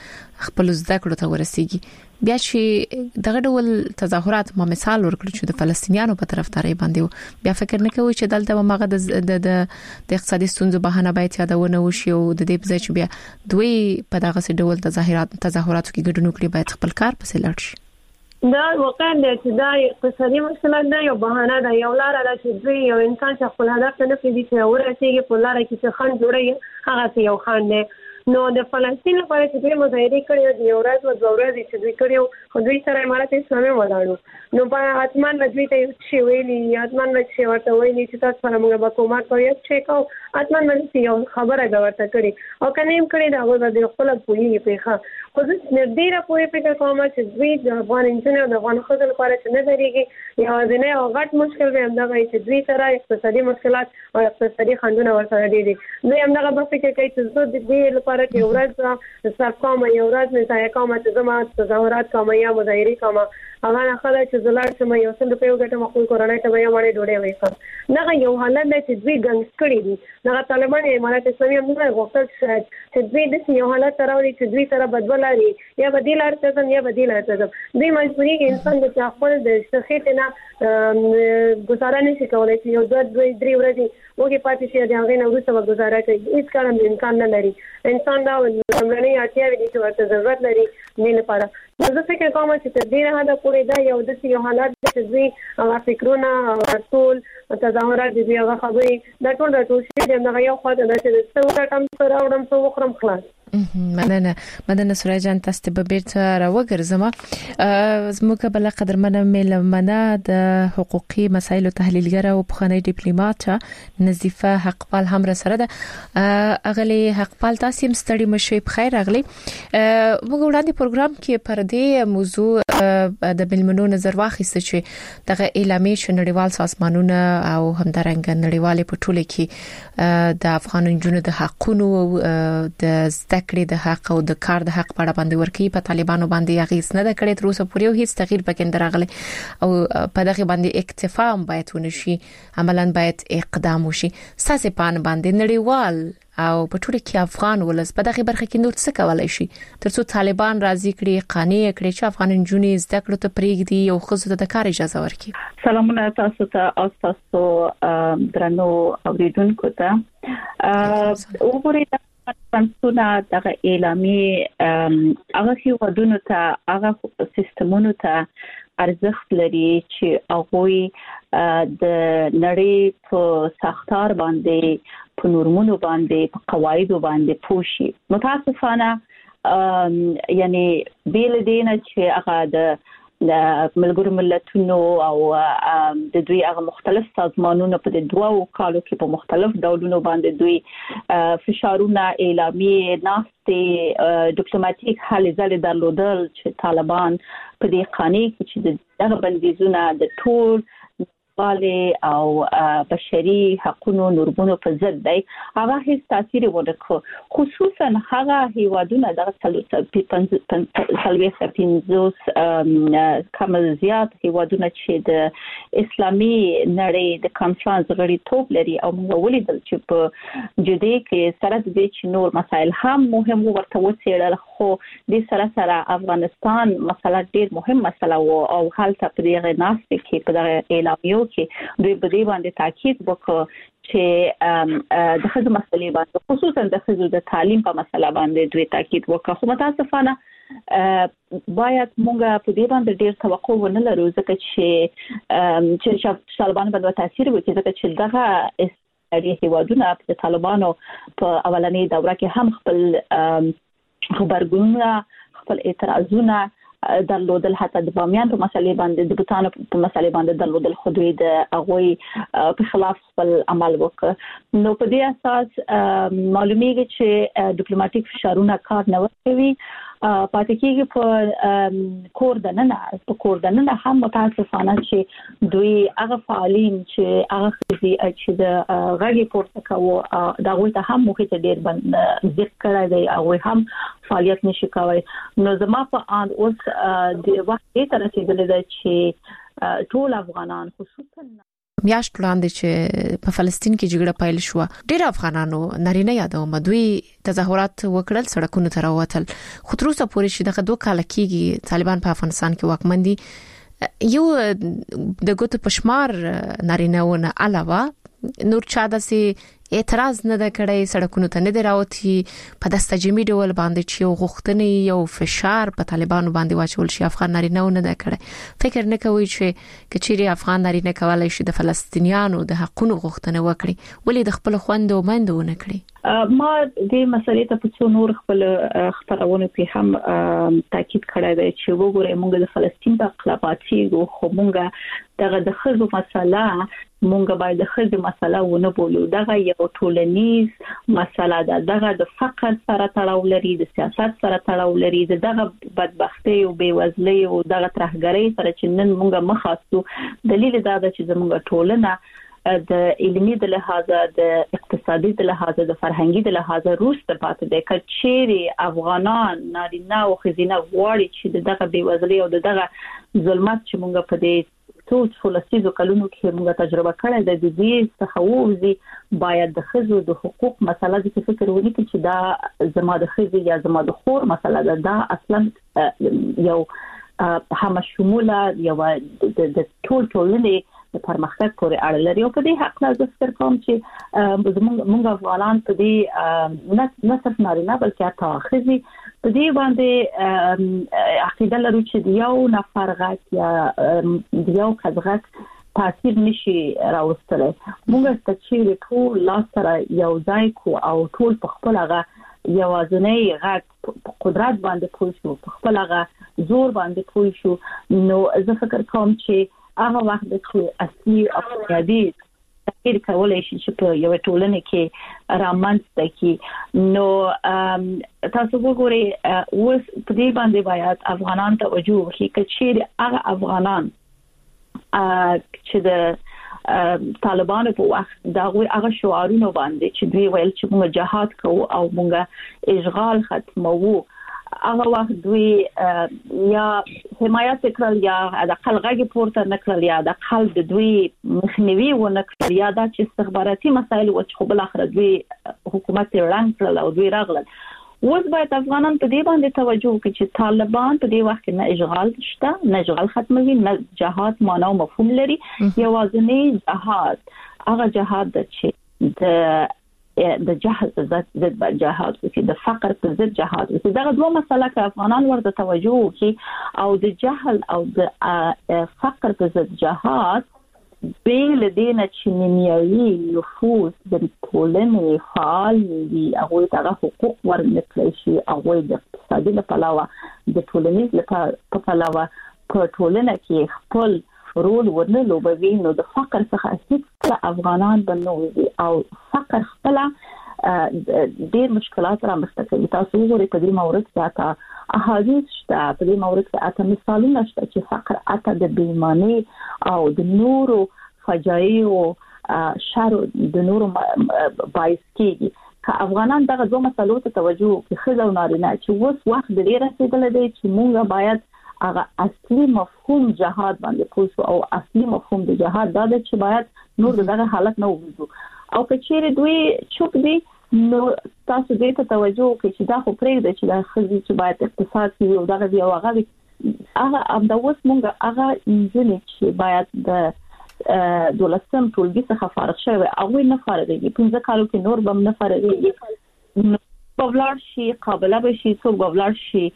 ک خپل زده کړو ته ورسیږي بیا چې دغه ډول تظاهرات ما مثال ورکړ چې د فلسطینیانو په طرفداري باندې بیا فکر نه کوي چې دلته ماغه د د اقتصادي ستونزو بهانه باید یادونه وشي او د دې په ځای چې بیا دوی په دغه ډول تظاهرات تظاهراتو کې ګډون وکړي باید خپل کار پسې لاړ شي دا واقعا د چې دا اقتصادي مشکلات نه یو بهانه ده یو لار ده چې دوی یو انسان چې خپل هدف ته نه پیږي چې ورسیږي په لار کې چې خان جوړي هغه یو خان نه نو د فلسطین لپاره چې دوی مظاهره کړې دي یو ورځ او دوه ورځې چې دوی کړیو خو دوی سره امارت اسلامي ولاړو نو په اتمان دوی ته شي ویلي اتمان چې ورته ویلي چې تاسو سره موږ به کومه کوي چې کو اتمان باندې یو خبره غوړته کړي او کنه هم کړي دا غوړه د خپل پولیس په ښه خو د ډیره پوهې فکر کوم چې دوی د افغان انجن او د افغان خلکو لپاره چې نه درېږي یو ځنه او غټ مشکل به هم دا وي چې دوی سره اقتصادي مشکلات او اقتصادي خنډونه ورسره دي دوی هم دا به فکر کوي چې زه د دې لپاره چې ورځ صرف کوم یو ورځ نه ځای کوم چې زما تظاهرات کوم یا مظاهره کوم هغه نه خلک چې زلار چې مې یو څه په یو ګټه مخول کورنۍ ته وایي باندې ډوډۍ وایي نه یو حالت دی چې دوی ګنګ کړی دي نه طالبان امارت اسلامي هم نه غوښتل چې دوی د یو حالت راوړي چې دوی سره بدبلاري یا بدیل ارتزم یا بدیل ارتزم دوی مجبوري انسان د خپل د شخصیت نه گزاره نشي کولای چې یو دوه دوی درې ورځې وګي پاتې شي د هغه نه وروسته گزاره کوي هیڅ کارم امکان نه لري انسان دا لمړنۍ اړتیاوې دي چې ورته ضرورت لري نه لپاره زه فکر کوم چې تر دې نه دا پورې دا یو د یو حالت چې دوی هغه فکرونه ټول تظاهرات دي هغه خبرې دا ټول راټول شي دا یو خاطر ده چې څو راټم سره وړم څو وخرم خلاص مننه مننه سوریا جان تاسو به بیرته راوګرځم زموږ بل قدرمنه ملمنه د حقوقي مسایلو تحلیلګره او بخنۍ ډیپلوماټ نظیفه حقپال هم سره ده اغلی حقپال تاسو هم ستړي مشي بخیر اغلی موږ وړاندې پروګرام کې پر دې موضوع د بلمنو نظر واخیست چې دغه اعلامیه شنړیوال سازمانونه او همدارنګ نړیوال په ټوله کې د افغان جنونو د حقونو د کړي د حق او د کار د حق په اړه باندې ورکی په طالبانو باندې اغیز نه د کړي تر اوسه پورې هیڅ تغییر پکې نه راغلی او په دغه باندې اکتفا هم باید ونشي عملاً باید اقدام وشي ساسې پان باندې نړیوال او په ټوله کې افغان ولس په دغه برخه کې نور څه کولای شي ترڅو طالبان راضي کړي قانع کړي چې افغان جنونې زده کړو ته پریږدي او خزو ته د کار اجازه ورکړي سلامونه تاسو ته او تاسو درنو اوریدونکو ته وګورئ پنځونه دغه اعلامیه هغه هیوادونو ته هغه سیستمونو ته ارزښت لري چې هغه د نړۍ په ساختار باندې په نورمونو باندې په قواعدو باندې پوښي متاسفانه یعنی بیل دینه چې هغه د د ملګرو ملتونو او د دوی هغه مختلف سازمانونو په دوه کالو کې په مختلف ډولونو باندې دوی فشارونه اعلامیه ناستې ډیپلوماټیک حل ځل درلودل چې طالبان په دې قانون کې چې دغه بندیزونه د ټول والي او بشري حقوقو نورمونو په ضد دی هغه هیڅ تاثیر ونه کوي خصوصا هغه هیوادونه د سلوي سپینزوس کوم زیات هیوادونه چې د اسلامي نړۍ د کانفرنس غړي توپ لري او موږ ولیدل چې په جدي کې سره د دې چې نور مسایل هم مهم ورته وڅېړل خو د سره سره افغانستان مسله ډیر مهم مسله او حالت په دې غناست کې په دغه اعلامیه کې دوی په دې باندې تاکید وکړ چې د خځو مسلې باندې خصوصا د خځو د تعلیم په مسله باندې دوی تاکید وکړ خو متاسفانه باید موږ په دې باندې ډیر توقع ونه لرو ځکه چې چې طالبان باندې تاثیر وکړي ځکه چې دغه لري هیوادونه په طالبانو په اولنۍ دوره کې هم خپل خبرګونونه خپل اعتراضونه درلودل، حتی د بامیان په مسلې باندې د بوتانو په مسلې باندې درلودل، خو دوی د هغوی په خلاف خپل عمل وکړ. نو په دې اساس معلومیږي چې ډیپلوماټیک فشارونه کار نه ورکوي، پاتې کېږي په کور دننه په کور دننه هم متاسفانه چې دوی هغه فعالین چې هغه چې د غږی پورته کوي دا غوي ته هم موخه ډیر بند ذکر کړی دی او هم فعالیت نشي کوي. نو زما په اند اوس د وخت تر رسیدلې ده چې ټول افغانان خصوصا میاشت وړاندې چې په فلسطین کې جګړه پیل شو، ډېر افغانانو نارینه یادوم دوی تظاهرات وکړل، سړکونو ته راوتل، خو تر اوسه پورې چې دغه دوه کال کېږي طالبان په افغانستان کې واکمن دي. یو د ګوت پشمار نارینهونه علاوه نور چا داسې اعتراض نه دا کړی، سړکونو ته نه دی راوتی، په دستجمی ډول باندې چې غوښتنې یو فشار په طالبانو باندې واچول شي افغان نارینهونه نه کړی. فکر نه کوي چې کچېری افغان نارینه کولای شي د فلسطینیانو د حقونو غوښتنه وکړي، ولې د خپل خوندو مندو نه کړي؟ ما دې مسلې ته په څو نور خپل خبرونه په هم تاکید کړی دی چې وګورئ موږ د فلسطین په خلافاتي خو موږ دغه د خزو مسله موږ باید د خزو مسله ونه بولو، دغه یو ټولنیز مسله ده، دغه د فقر سره تړاو لري، د سیاست سره تړاو لري، دغه بدبختی او بیوزلۍ او دغه ترهګرۍ سره چې نن موږ مخ اسو. دلیل دا ده چې زموږ ټولنه د علمي د لحاظه، د اقتصادي د لحاظه، د فرهنګي د لحاظه روسته پاتې ده. کچېری افغانان نارینه او ښځینه غواړي چې دغه بیوزلۍ او دغه ظلمات چې موږ په دې څو فلسطینو کلونو کې موږ تجربه کړې ده د دې څخه ووځي، باید د ښځو د حقوق مسله د فکر ونی کې چې دا زما د ښځې یا زما د خور مسله ده، دا اصلا یو هم شموله یو د ټول ټولنې پرمختګ پورې اړه لري. او په دې حق لا زه فکر کوم چې موږ افغانان په دې نه صرف نارینه بلکې حتی ښځې په دې باندې عقیده لرو چې یو نفر غږ یا یو کس غږ تاثیر نشي راوستلی. موږ چې ټول لاس سره یو ځای کو او ټول په خپل هغه یوازنۍ غږ په قدرت باندې پوه شو، په خپل هغه زور باندې پوه شو، نو زه فکر کوم چې هغه وخت چې اصلي افرادي تغیر کولای شي چې په یو ټولنه کې رامنځته کی. نو تاسو وګورئ اوس په دې باندې باید افغانان توجه وکړي چې هغه افغانان چې د طالبانو په وخت دا هغه شعارونه باندې چې دوی ویل چې موږ جهاد کوو او موږ اشغال ختموو، هغه وخت دوی یا حمایت کړل یا د خلګي پورته نکړل یا د خلک د دوی مخنیوي و نکړل یا د استخباراتي مسایل او چې بل اخر دوی حکومت رنګ کړل او دوی راغلل. اوس باید افغانان په دې باندې توجه وکړي چې طالبان په دې وخت کې نه اشغال شته، نه اشغال ختموي، نه جهاد معنا او مفهوم لري. یوازینی جهاد هغه جهاد چې د د جهاد ضد جهاد او د فقر پر ضد جهاد، دغه دوه مسله کې افغانان ورته توجه وکړي او د جهل او د فقر پر ضد جهاد بیل دینه چې نیمایي نفوذ د ټولنې فعال دي، هغه ته حقوق ورنکړي شي، هغه د اقتصادي لپاره د ټولنیز لپاره په ټولنه کې خپل رول ورنلوبوي. نو د فقر څخه هیڅ افغانان بنوي او فقر خپل ډېر مشکلات را مخته کوي. تاسو وګورئ په دې مورد کې احادیث شته، په دې مورد کې اته مثالونه شته چې فقر اته د بیمانی او د نورو فجایع او شر د نورو باعث کیږي. که افغانان دغه دوه مسلو ته توجه وکړي، ښځه او نارینه، چې اوس وخت ډېر رسیدلی دی چې موږ باید هغه اصلي مفهوم جهاد باندې پوښتو او اصلي مفهوم د جهاد دا د چې باید نور دغه حالت نه وګورو. او کچېره دوی چوپ دي نو تاسو دې ته توجه وکړئ چې دا خو پرېږده چې دا خزي چې باید اقتصاد کې او دغه دی او هغه هغه امدا اوس مونږ هغه انځنه چې باید د دولتم ټولګي څخه فارغ شوی او نه فارغېږي، پنځه کالو کې نور بم نه فارغېږي، په ولر شي قابله به شي، څو بولر شي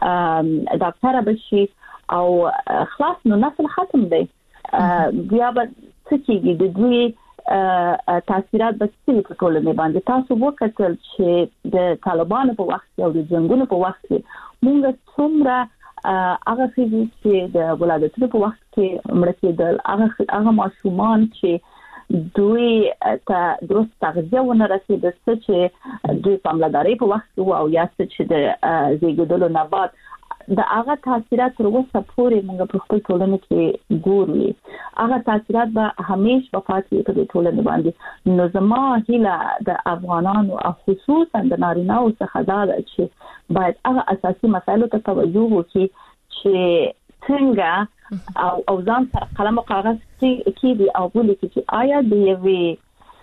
ډاکټر به شي او خلاص نو نسل ختم دی. بیا به څه کېږي؟ د دوی تاثیرات به څه په ټولنه باندې تاسو وکړل چې د طالبانو په وخت او د جنگونو په وخت کې موږ څومره هغه چې د ولادتونو په وخت کې مړ کېدل هغه هغه ماشومان چې دوی ته درست تغذیه ونه رسیدل چې دوی پاملرنې په وخت کې او یا چې د زیږیدلو نه بعد د هغه تاثیرات تر اوسه پورې موږ په خپل ټولنه کې ګورو هغه تاثیرات به همیشه په پاتې په ټولنه باندې نو زما هیله د افغانانو او خصوصا د نارینه‌و څخه دا ده چې باید هغه اساسي مسایلو ته توجه وکړي چې څنګه او او ځان سره قلم او کاغذ کې دي او ولې چې آیا د یوې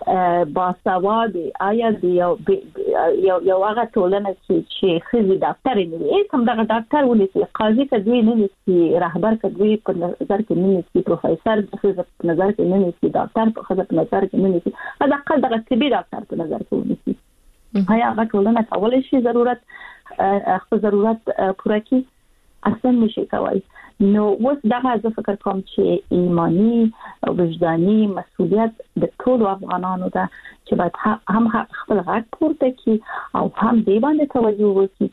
باسواد آیا د یو یو یو هغه ټولنه چې چې خزي ډاکټر نه وي کوم دغه ډاکټر ولې قاضي کدوې نه نشي رهبر کدوې په نظر کې نه نشي پروفیسور په نظر کې نه نشي ډاکټر په نظر کې نه نشي دا اقل دغه طبي ډاکټر په نظر کې ونیسي آیا هغه ټولنه کولای شي ضرورت خپل ضرورت پوره کړي اصلا نشي کولای نو اوس دا زه فکر کوم چې ایمانی وجداني مسؤلیت د ټول افغانانو ده چې باید هم خپل غږ پورته کړي او هم دې باندې توجه وکړي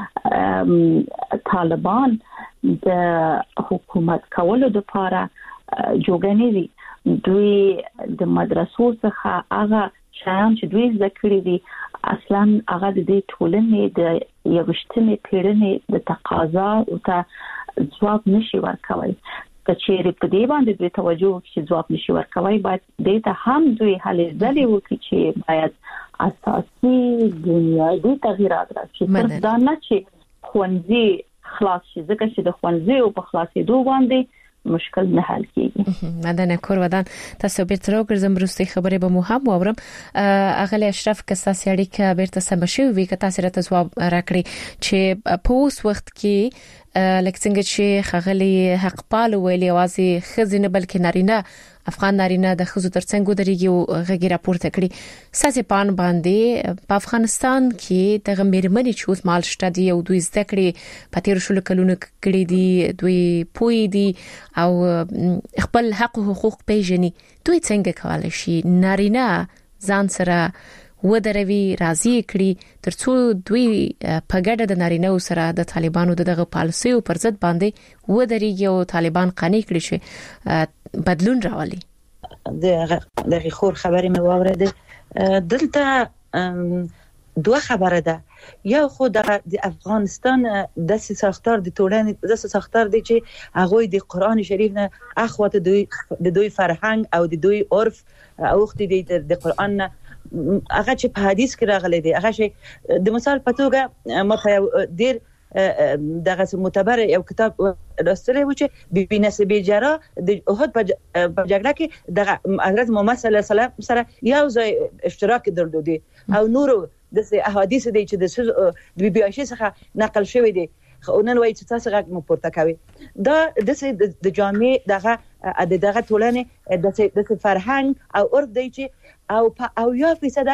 چې طالبان د حکومت کولو لپاره جوړنې دوی د مدرسو څخه هغه شایان چې دوی ذکر دي اصلا هغه د دې ټولنې د یوشتمې پیړنې د تقاضا او ته ځواب نشي ورکوي کچېرې په دې باندې د توجه چې ځواب نشي ورکوي باید دې ته هم دوی هلې ځلې وکړي چې باید اساسي بنیادي تغییرات راشي صرف دا نه چې خوندي خلاص شي ځکه چې د خوندي او په خلاصېدو باندې مشکل نه حل کیږي مدن کور ودان تاسو بیرته راګرځم وروستي خبرې به مو هم واورم اغلی اشرف کساسي اړیکه بیرته سم شي وی که تاسو راته ځواب راکړي چې په اوس وخت کې لکه څنګه چې خغلی حق پال ویلي اوازي خزینه بلکې نارینه افغان نارینه د خزو ترڅنګ درېږي او غږی راپورته کړي ساسي پان باندې په افغانستان کې د غمیرمنې چوز مال شته دی او دوی زده کړي په تیر شلو کلونو کړي دي دوی پوي دي او خپل حق او حقوق پیژني دوی څنګه کولای شي نارینه ځان سره ودروي راضي کړي ترڅو دوی په ګډه د نارینه سره د طالبانو دغه پالیسي او پر ضد باندې ودرېږي او طالبان قانع کړي شي بدلون راولي د دغه خور خبرې مې واورېده دلته دوه خبره ده یو خو د افغانستان د ساختار د ټولنې د ساختار دی چې هغه د قران شریف نه اخواته دوی د دوی فرهنګ او د دوی عرف او وخت د قران نه هغه چې په حدیث کې راغلي دي هغه شي د مثال په توګه ما په ډیر دغه معتبر یو کتاب راستلې و چې بي بي نسبی جرا د احد په جګړه کې د حضرت محمد صلی الله علیه وسلم سره یو ځای اشتراک درلودي او نور د احادیث دي چې د بي بي عائشه څخه نقل شوی دي خو نن وایي چې تاسو غږ مو پورته کوي دا د جامع دغه د دغه ټولنې د فرهنګ او عرف دی چې او په او یا فیصد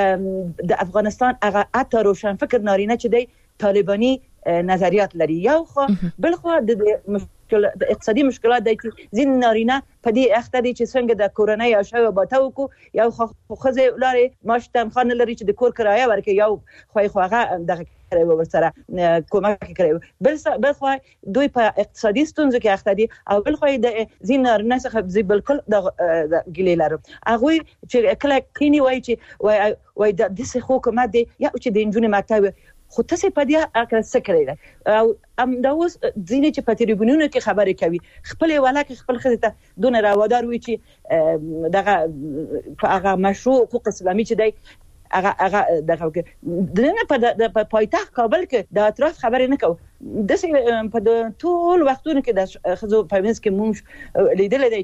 د افغانستان هغه اته روشن فکر نارینه چې دی طالبانی نظریات لري یو خو بل خو د مشکل د اقتصادي مشکلات دی چې ځین نارینه په دې اخته دي چې څنګه د کورونای او شاو باته وکړو یو خو خزه لارې ماشتن خان لري چې د کور کرایه ورکړي یو خو خو هغه دغه کوي ورسره کومک کوي بل بل خو دوی په اقتصادي ستونزو کې اخته دي او بل خو د ځین نارینه څخه زی بالکل د ګلې لرم هغه چې کله کینی وای چې وای وای د دې خو کومه دي یا چې د انجونې مکتب خو تاسو په دې اکر څه کړی او ام دا اوس ځینې چې په تریبونونو کې خبرې کوي خپل ولاکه خپل خزته دون راودار وي چې دغه هغه مشروع حقوق اسلامي چې دی هغه هغه دغه دنه په پایتخت کابل کې د اطراف خبرې نه کوي د په ټول وختونو کې د خزو په منځ کې مونږ لیدل دی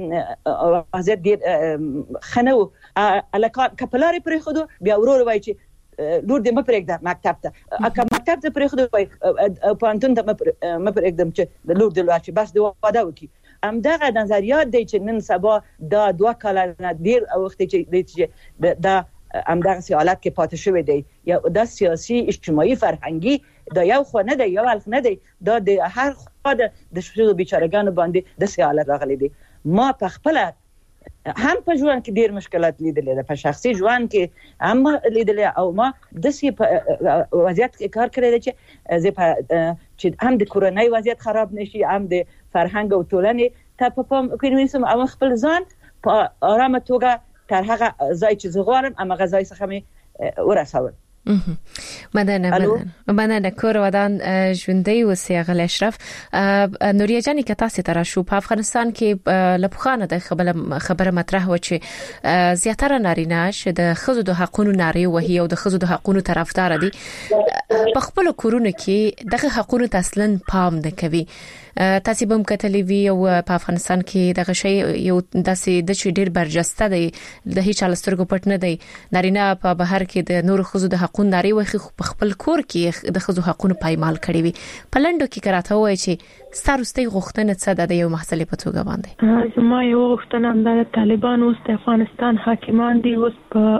چې وضعیت ډیر خنو الکان کپلاري پرې خدو بیا ورور وای چې لور دې مپرېږده مکتب ته اګه مکتب ته پرېږده وای پانتون ته مپرېږدم چې د لور دې لوي بس د واده وکي ام دغه نظریات دی چې نن سبا دا دوه کال نه ډیر وخت چې دا ام دغه سیالات کې پاتې شوی دی یا د سیاسي اجتماعي فرهنګي دا یو خو نه دی یو الخ نه دی دا د هر خو د شپږو بیچارهګانو باندې د سیالات راغلي دي ما په خپل هم په ژوند کې ډیر مشکلات لیدلې ده، په شخصي ژوند کې هم لیدلې، او ما د سی په وضعیت کې کار کړی دی چې زه په چې هم د کورنۍ وضعیت خراب نشي، هم د فرهنګ او ټولنې ته په پام کې ونیسم او خپل ځان په آرامه توګه تر هغه ځای چې زه غواړم هغه ځای څخه مې ورسول. مننه مننه مننه کور ودان ژوندۍ اوسې غل اشرف. نوریا جانی که تاسو تر شو په افغانستان کې لپخانه د خبره خبره مطرح و چې زیاتره نارینه ش د خزو د حقونو ناری وهي او د خزو د حقونو طرفدار دي، په خپل کورونه کې دغه حقونو تسلن پام نه کوي. تاسو به مکتلې وی او په افغانستان کې دغه شی یو داسې د چې ډیر برجسته دی، د هیڅ چالسترګو پټ نه دی. نارینه په بهر کې د نور خزو د حقونو ناری وخی په خپل کور کې د خزو حقونو پایمال کړی وي. په لندو کې کراته وای چې ستاسو غوښتنه څه ده د یو مسلې په توګه باندې؟ زما یو غوښتنه د طالبان اوس د افغانستان حاکمان دي، اوس په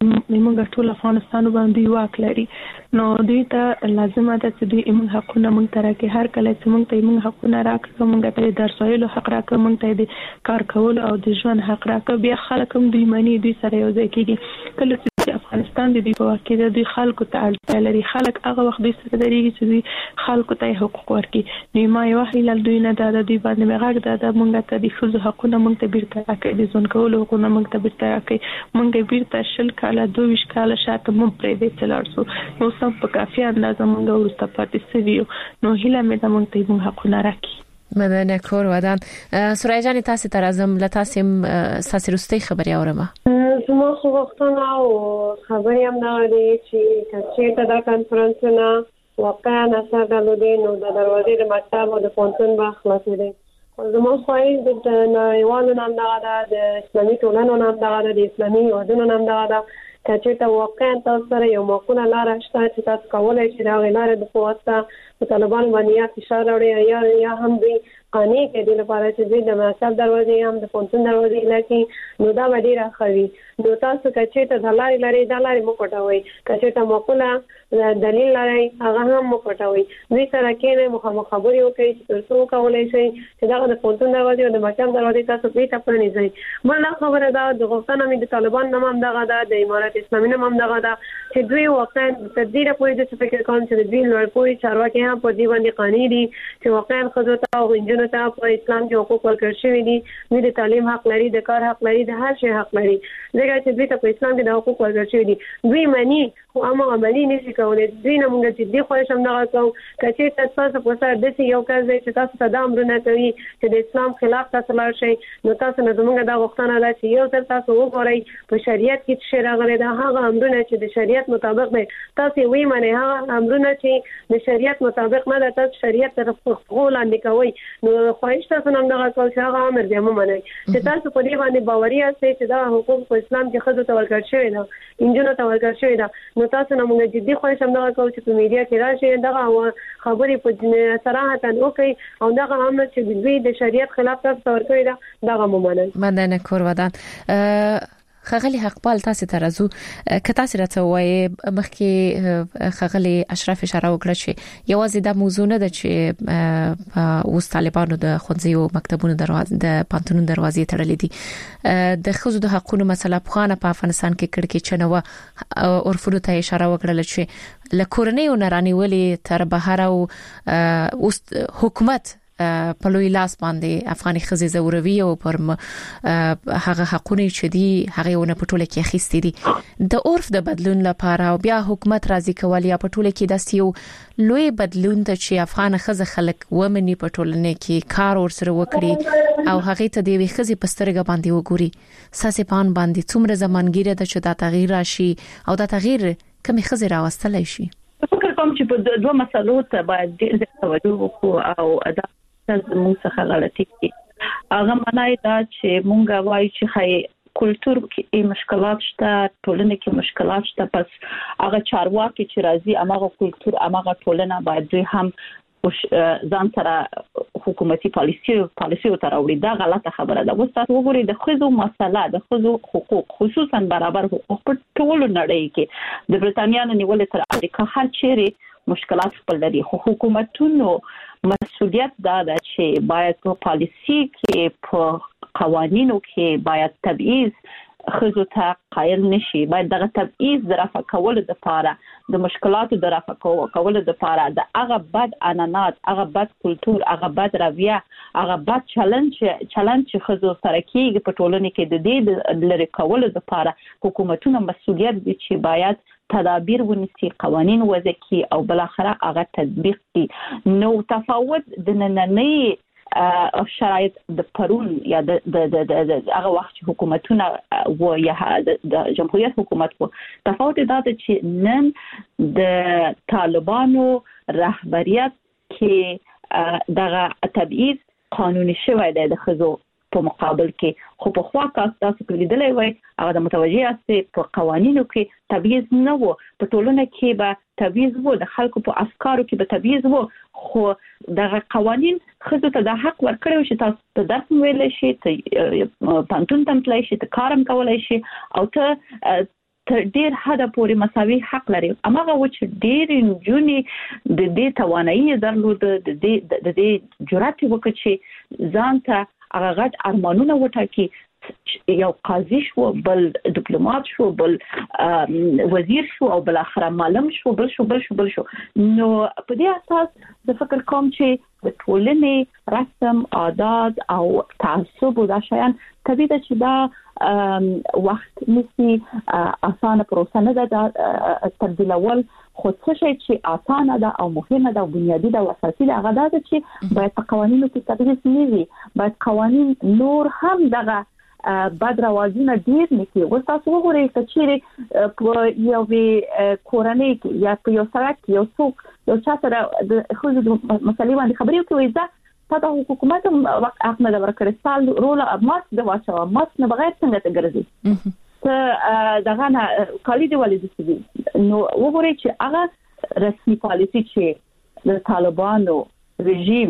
موږ ټول افغانستان باندې واک لري، نو دوی ته لازمه ده چې دوی موږ حقونه موږ تر کې هر کله چې موږ ته موږ حقونه راکړو، موږ ته د درس ویلو حق راکړو، موږ ته د کار کولو او د ژوند حق راکړو، بیا خلک هم دوی مني، دوی سره یو ځای کېږي. کله چې افغانستان د دې په واقع د دوی خلکو ته اړتیا لري، خلک هغه وخت دوی سره درېږي چې دوی خلکو ته حقوق ورکړي. نو ما یو هیله دوی نه ده د دوی باندې مغاګ ده د موږ ته د خزو حقونه موږ ته بیرته راکړي، د ځون کولو حقونه موږ ته بیرته راکړي، موږ بیرته شل کاله دوه ویشت کاله شاته مو پرې دې تلارسو نو سم په کافي اندازه موږ ورسته پاتې سویو، نو هیله مې ده موږ ته موږ حقونه راکړي. مننه کور ودان. سورای جان تاسو تر ازم لتاسم ساسرستی خبري اورمه. زما خو وختونه او خبري هم نه لري چې چې دا کانفرنس نه واقعا اثر درلودي، نو د دروازې د مکتب او د پونتون به خلاصې دي. زما خوای د نړیوالو نام دا د اسلامي ټولنو نام دا د اسلامي ودونو نام دا دا چې ته واقعا تاسو سره یو معقوله لار شته چې تاسو کولای شئ دا غلاره د قوت په طالبان باندې یا فشار راوړي یا یا هم دوی قانې کې د لپاره چې دوی د مکتب دروازې هم د پونتون دروازې لکه نو دا ډیره خوي. نو تاسو چې ته د لارې لارې د لارې مو پټوي، چې ته معقوله دلیل لري هغه هم مو پټوي. دوی سره کې مخامخ خبرې وکړي چې تاسو کولای شئ چې دا د پونتون دروازې او د مکتب دروازې تاسو په ته پرنځي. بل خبره دا د غوښتنه مې د طالبان نوم دغه دا د امارات اسلامي نوم دغه دا چې دوی واقعا تدبیر پوری د فکر کوم چې دوی لوړ پوری چارواکي هم په دې باندې قانوني دي چې واقعا خزو ته او انجنونو ته په اسلام کې حقوق ورکړل شوی دي، دوی د تعلیم حق لري، د کار حق لري، د هر شي حق لري. ځکه چې دوی ته په اسلام کې د حقوق ورکړل شوی دي، دوی معنی خو اما عملی نشي کولای. دوی نه موږ چې دی خو هم نه راکاو چې تاسو په سر د یو کار دی چې تاسو ته د امرونه کوي چې د اسلام خلاف تاسو لار شي، نو تاسو نه زموږ د غوښتنه ده چې یو تر تاسو وګورئ په شریعت کې چې راغلي دا هغه امرونه چې د شریعت مطابق دي، تاسو وی معنی هغه امرونه چې د شریعت مطابق نه ده، تاسو شریعت طرف خپل اندې کوي. نو خواهش تاسو نه دغه کول چې هغه امر دی مو منئ چې تاسو په دې باندې باوري یاست چې دا حقوق په اسلام کې خدای ته ورکړل شوی ده، انجنونو ته ورکړل شوی ده. نو تاسو نه موږ جدي خواهش هم دغه کوو چې په میډیا کې راشي دغه خبرې په صراحت وکړي او دغه امر چې دوی د شریعت خلاف تاسو ورکړي دا دغه مو منئ. مننه کور ودان. خغلی حقپال تاسو ترازو که تاسو راته وایي مخکې خغلی اشرف اشاره وکړه چې یوازې د موضوع نه ده چې اوس طالبانو د خونځي او مکتبونو دروازې د پانتونو دروازې تړلې دي، د خزو د حقوقو مسله په خانه په افغانستان کې کړکې چنوه عرفونو ته اشاره وکړه چې لکورنۍ او نرانی ولی تر بهر او اوس حکومت په لوی لاس باندې افغاني خزې زوروي او پر هغه حقونه چې دي هغه ونه پټوله کې اخیستې دي د عرف د بدلون لپاره او بیا حکومت راضي کول یا پټوله کې داسې یو لوی بدلون ته چې افغان خزې خلک ومني پټولنه کې کار ورسره وکړي او هغه ته د وی خزې پسترګه باندې وګوري. ساسې پان باندې څومره زمانګیره ده چې دا تغییر راشي او دا تغییر کومې خزې راوستلای شي؟ فکر کوم چې په دوه مسلو ته باید ډېر توجه وکړو او ادا زموږ څخه غلطي کی. هغه معنی دا چې مونږ وایو چې خای کلچر کې مشکلات شته، ټولنه کې مشکلات شته، پس هغه چارواکي چې راځي هغه کلچر هغه ټولنه باید دوی هم ځان سره حکومتي پالیسي پالیسي تر اوړي. دا غلطه خبره ده. اوس تاسو وګورئ د خزو مسله، د خزو حقوق خصوصا برابر حقوق په ټول نړۍ کې د برتانیا نه نیولې تر امریکا هر چیرې مشکلات خپل لري، خو حکومتونو مسؤلیت دا ده چې باید په پالیسي کې په قوانینو کې باید تبعیض خزو ته قائل نشي. باید دغه تبعیض د رفع کولو لپاره د مشکلاتو د رفع کولو لپاره د هغه بد عنعنات، هغه بد کلتور، هغه بد رویه، هغه بد چلنج چلنج خزو سره کېږي په ټولنه کې د دې د لری کولو لپاره حکومتونه مسؤلیت دي چې باید تدابیر ونیسي، قوانین وضع کړي او بل اخره هغه تطبیق کړي. نو تفاوت د نننۍ شرایط د پرون یا د د د هغه وخت چې حکومتونه و یا د جمهوریت حکومت وو، تفاوت دا دی چې نن د طالبانو رهبریت کې دغه تبعیض قانوني شوی دی د خزو په مقابل کې. خو په خوا کاس تاسو لیدلای وای هغه د متوجه است په قوانینو کې تبعیض نه وو، په ټولنه کې به تبعیض وو، د خلکو په افکارو کې به تبعیض وو. خو دغه قوانین خزو ته د حق ورکړو چې تاسو ته درس ویل شي، ته پانتون تم تلای شي، ته کارم کولای شي او ته تر ډیر حد پورې مساوي حق لري. اماغه و چې ډیر نجونی د دې توانایي درلود، د دې د دې جرأت وکړي چې ځان ته هغه غټ ارمانونه وټاکي، یو قاضي شو، بل ډیپلوماټ شو، بل وزیر شو او بل اخر معلم شو، بل شو بل شو بل شو. نو په دې اساس د فکر کوم چې د ټولنې رسم عادات او تعصب او دا شیان طبیعي ده چې دا وخت نسی اسانه پروسه نه ده تبدیلول. خو څه شي چې اسانه ده او مهمه ده او بنیادی ده او اساسي ده هغه ده چې باید په قوانینو کې تغییر نه وي. باید قوانین نور هم دغه بد روازونه ډیر نکي. ورته وګورئ چې چیرې په یو کورنۍ کې یا په یو سړک یو څوک یو چا سره د خود مسلې باندې خبرې کوي، دا تا حکومت وخت احمد ورکړ سال رول ماس د واچو ماس نه بغیر څنګه ته ګرځي ته دغه نه کالي دی ولې دي. نو وګورئ چې هغه رسمي پالیسي چې د طالبانو رژیم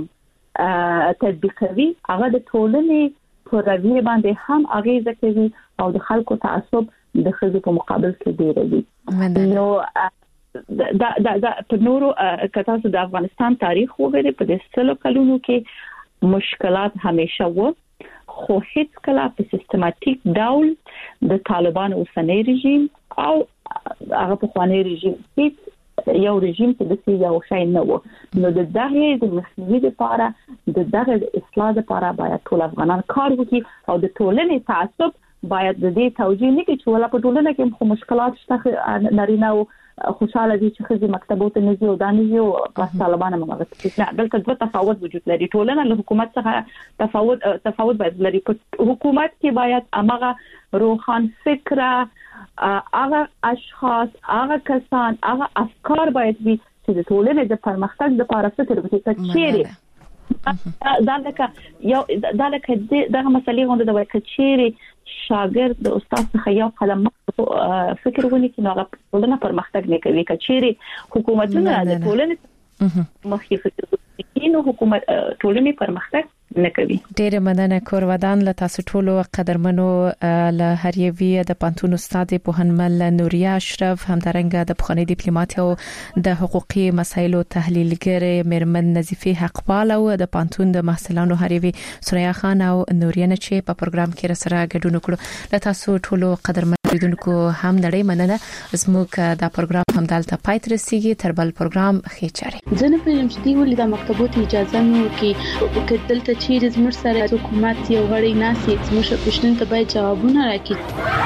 تطبیقوي هغه د ټولنې په رویه باندې هم اغیزه کوي او د خلکو تعصب د خزو په مقابل کې ډیر دی. نو دا دا دا په نورو کتاسو د افغانستان تاریخ وګورئ، په دې سلو کلونو کې مشکلات همیشه وو، خو هیڅ کله په سیستماتیک ډول د طالبانو اوسنی رژیم او هغه په خوانی رژیم هیڅ یو رژیم چې د یو شای نه وو. نو د دغه د مخنیوي لپاره د دغه اصلاح لپاره باید ټول افغانان کار وکړي او د ټولنې تعصب باید د دې توجیه نه کړي چې ولا په ټولنه کې خو مشکلات شته، نارینه او خوشاله دي چې خزي مکتبو ته نږدې او دانیږي او په طالبانو مغلق نه دلته دوه تفاوت وجود لري. ټولنه له حکومت څخه تفاوت تفاوت باید لري. په حکومت کې باید امغه روخان فکره هغه اشخاص، هغه کسان، هغه افکار باید وي چې د ټولنې د پرمختګ لپاره فکر وکړي. چیرې دا لکه یو دا لکه دغه مسلې غونډه د وکړي شاګرد د استاد څخه یو قدم فکر ونی کې نو هغه ټولنه پرمختګ نه کوي. کچېری حکومتونه د ټولنې مخکې فکر کوي نو حکومت ټولنې پرمختګ نه کوي. ډېر مننه کورودان له تاسو ټولو قدرمنو له هر یوی د پانتون استاد پوهنمل نوریا اشرف، همدارنګه د پخوانی ډیپلوماټ او د حقوقي مسایلو تحلیلګر میرمن نظیفه حقپال او د پانتون د محصلانو هر یوی سوریا خان او نوریا نه چې په پروګرام کې سره ګډون وکړو. له تاسو ټولو قدرمن لیدونکو هم نړۍ مننه. زموږ دا پروګرام هم دلته پای ته رسیدي. تر بل پروګرام خېچاري زنه په یمشتي ولې د مکتبوت اجازه نو کې کتل چیرې زموږ سره حکومت یو غړی ناسي زموږ پښتون ته باید جوابونه راکړي.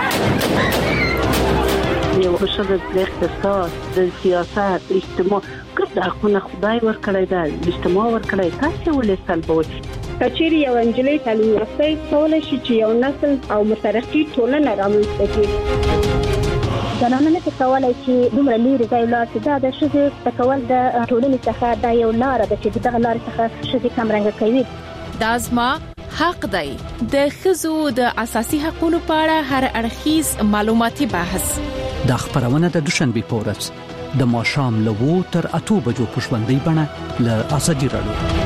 یو خوشاله د اقتصاد، د سیاست، اجتماع ګرد اخونه خدای ورکړی دا اجتماع ورکړی تاسو ولې سلبوي. کچېری یو انجلۍ تعلیم یافته کولای شي چې یو نسل او مترقي ټولنه رامنځته کړي. زنانه نه کولای شي دومره لري ځای لاس دا د شذ تکول د ټولنې څخه دا یو لار ده چې دغه لار څخه شذ کم رنګ کوي. دا زما حق دی. د خزو د اساسي حقوقو په اړه هر اړخیز معلوماتي بحث د خبرونه د دوشنبه پورس د ماشام لوو تر اته بجو پښوندې بڼه ل اسدي راډیو.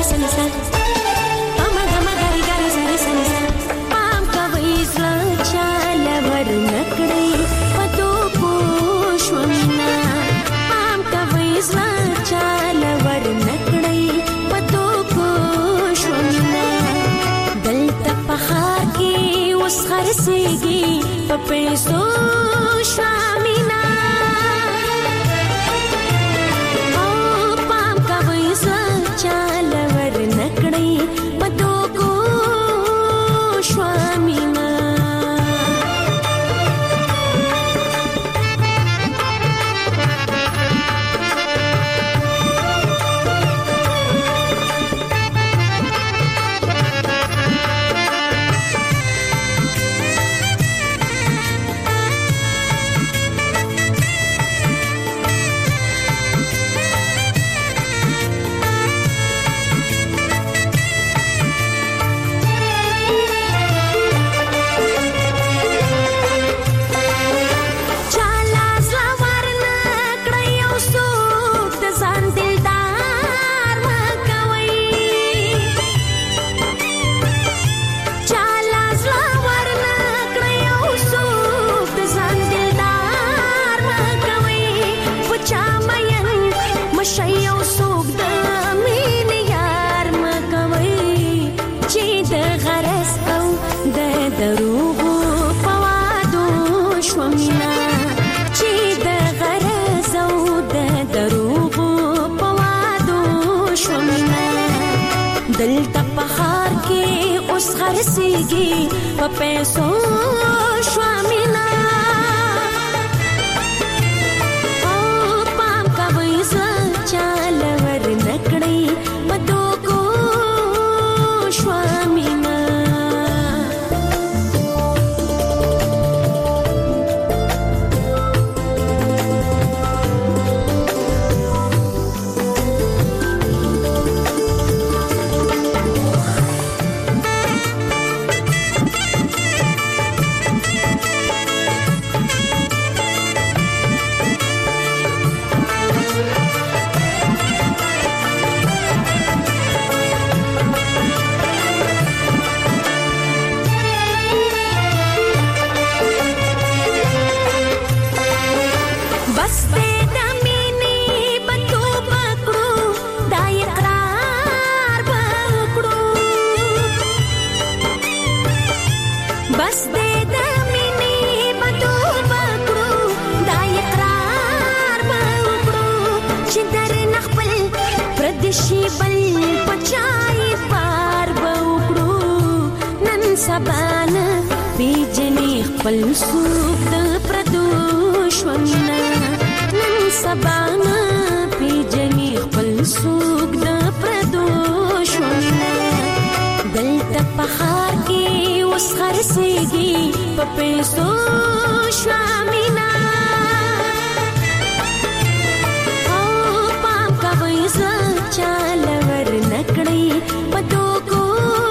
सनी सा पमा गमा गरी गरी सनी सनी सा पाम कवई चाल वर नकड़ी पतो को श्वमिना पाम कवई चाल वर नकड़ी पतो को श्वमिना दल तपहार की उस खरसेगी पपेसो श्वामिना Sigi papeso shwamina oh pam ka vaisa chalawar nakdi pado ko shwamina sabana bijani khpal sukt pradosh wamna nan sabana bijani khpal sukt pradosh wamna dal tapahar ki us kharsegi papeso shwamina oh pam ka vaisa chalawar nakdi pado ko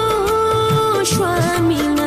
shwamina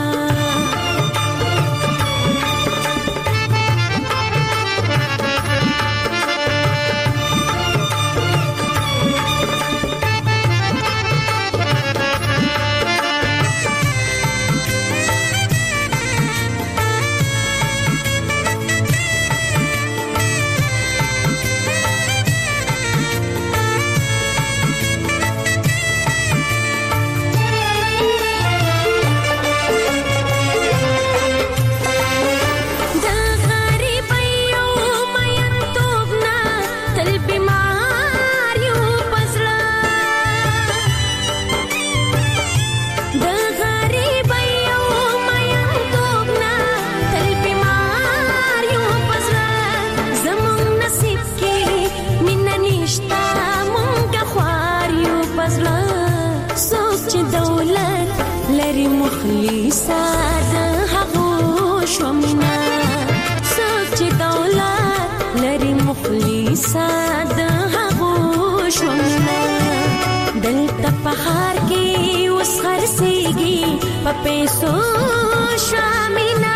papeso shwamina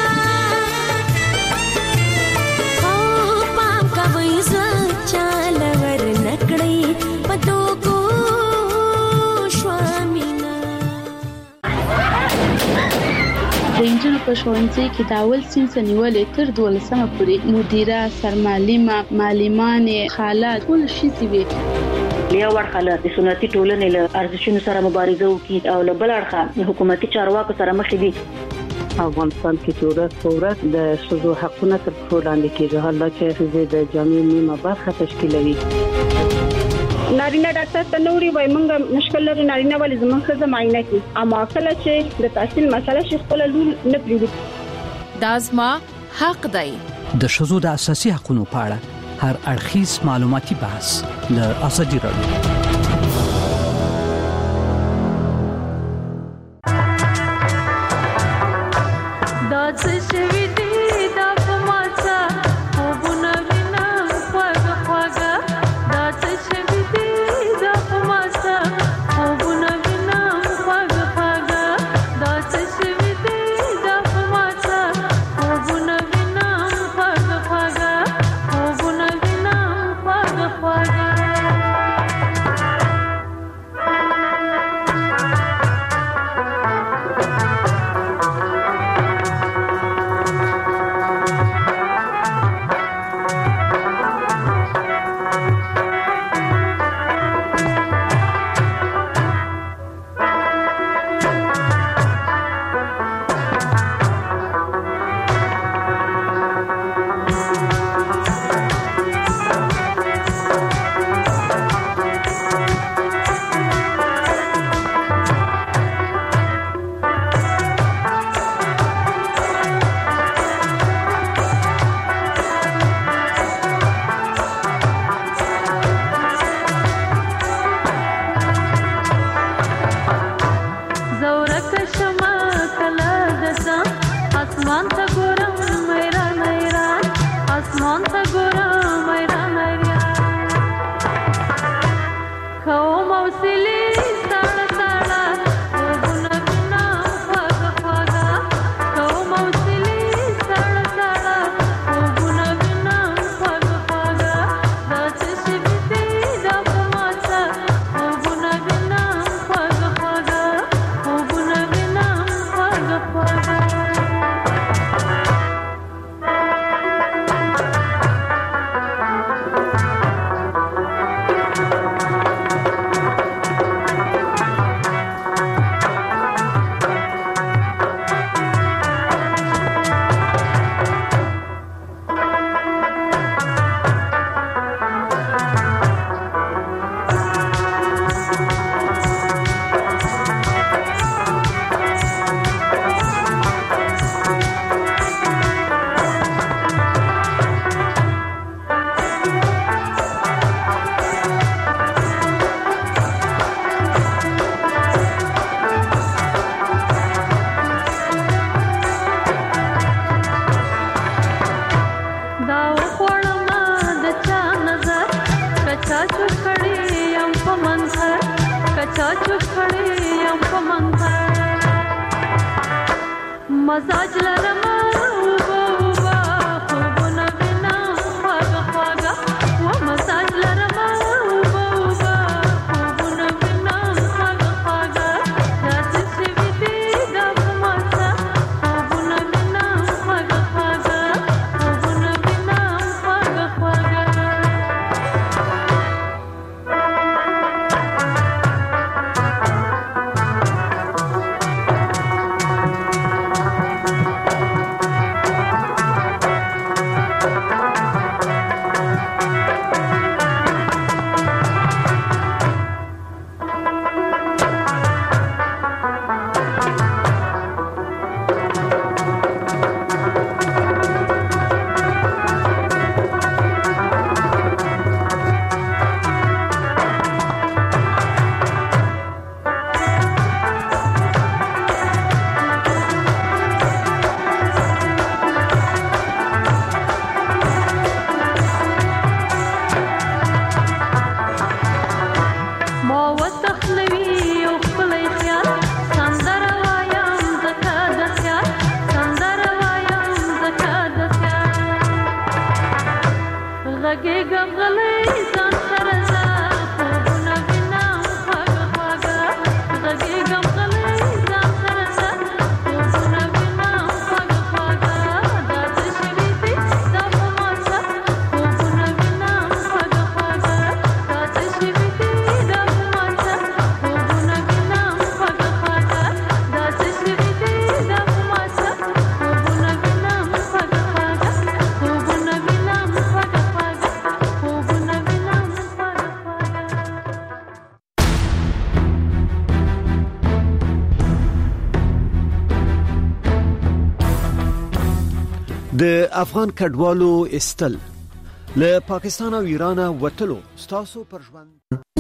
oh pam ka vaisa chalawar nakdi pado ko په ښوونځي کې د اول صنف نیولې تر دولسمه پورې مدیره، سرمعلمه، معلمان، خاله ټول شي وي. لیا ورخاله د سنتي ټولنې له ارزښتونو سره مبارزه وکړي او له بل اړخه حکومتي چارواکو سره مخ دي. افغانستان کې چې ورځ په ورځ د ښځو حقونه تر پښو لاندې کېږي، حالا چې ښځې د جامعې نیمه برخه تشکیلوي. نارینه ډاکټر ته نوري وای مونږ مشکل لري نارینه ولې زموږ ښځه معاینه کوي، اما کله چې د تحصیل مسله شي خپل لول نه پریږدي. دازما حق دی. د ښځو د اساسي حقوقو په اړه هر اړخیز معلوماتي بحث له اساسي راډیو. مزاج لرم وبا وبا خوبنا بنا خواږه خواږه و مزاج لرم وبا وبا خوبنا بنا خواږه خواږه داسې شوي دي دا کومه خوبنا بنا خواږه خواږه خوبنا بنا خواږه خواږه د افغان کډوالو استل له پاکستان او ایران وتلو ستاسو پر ژوند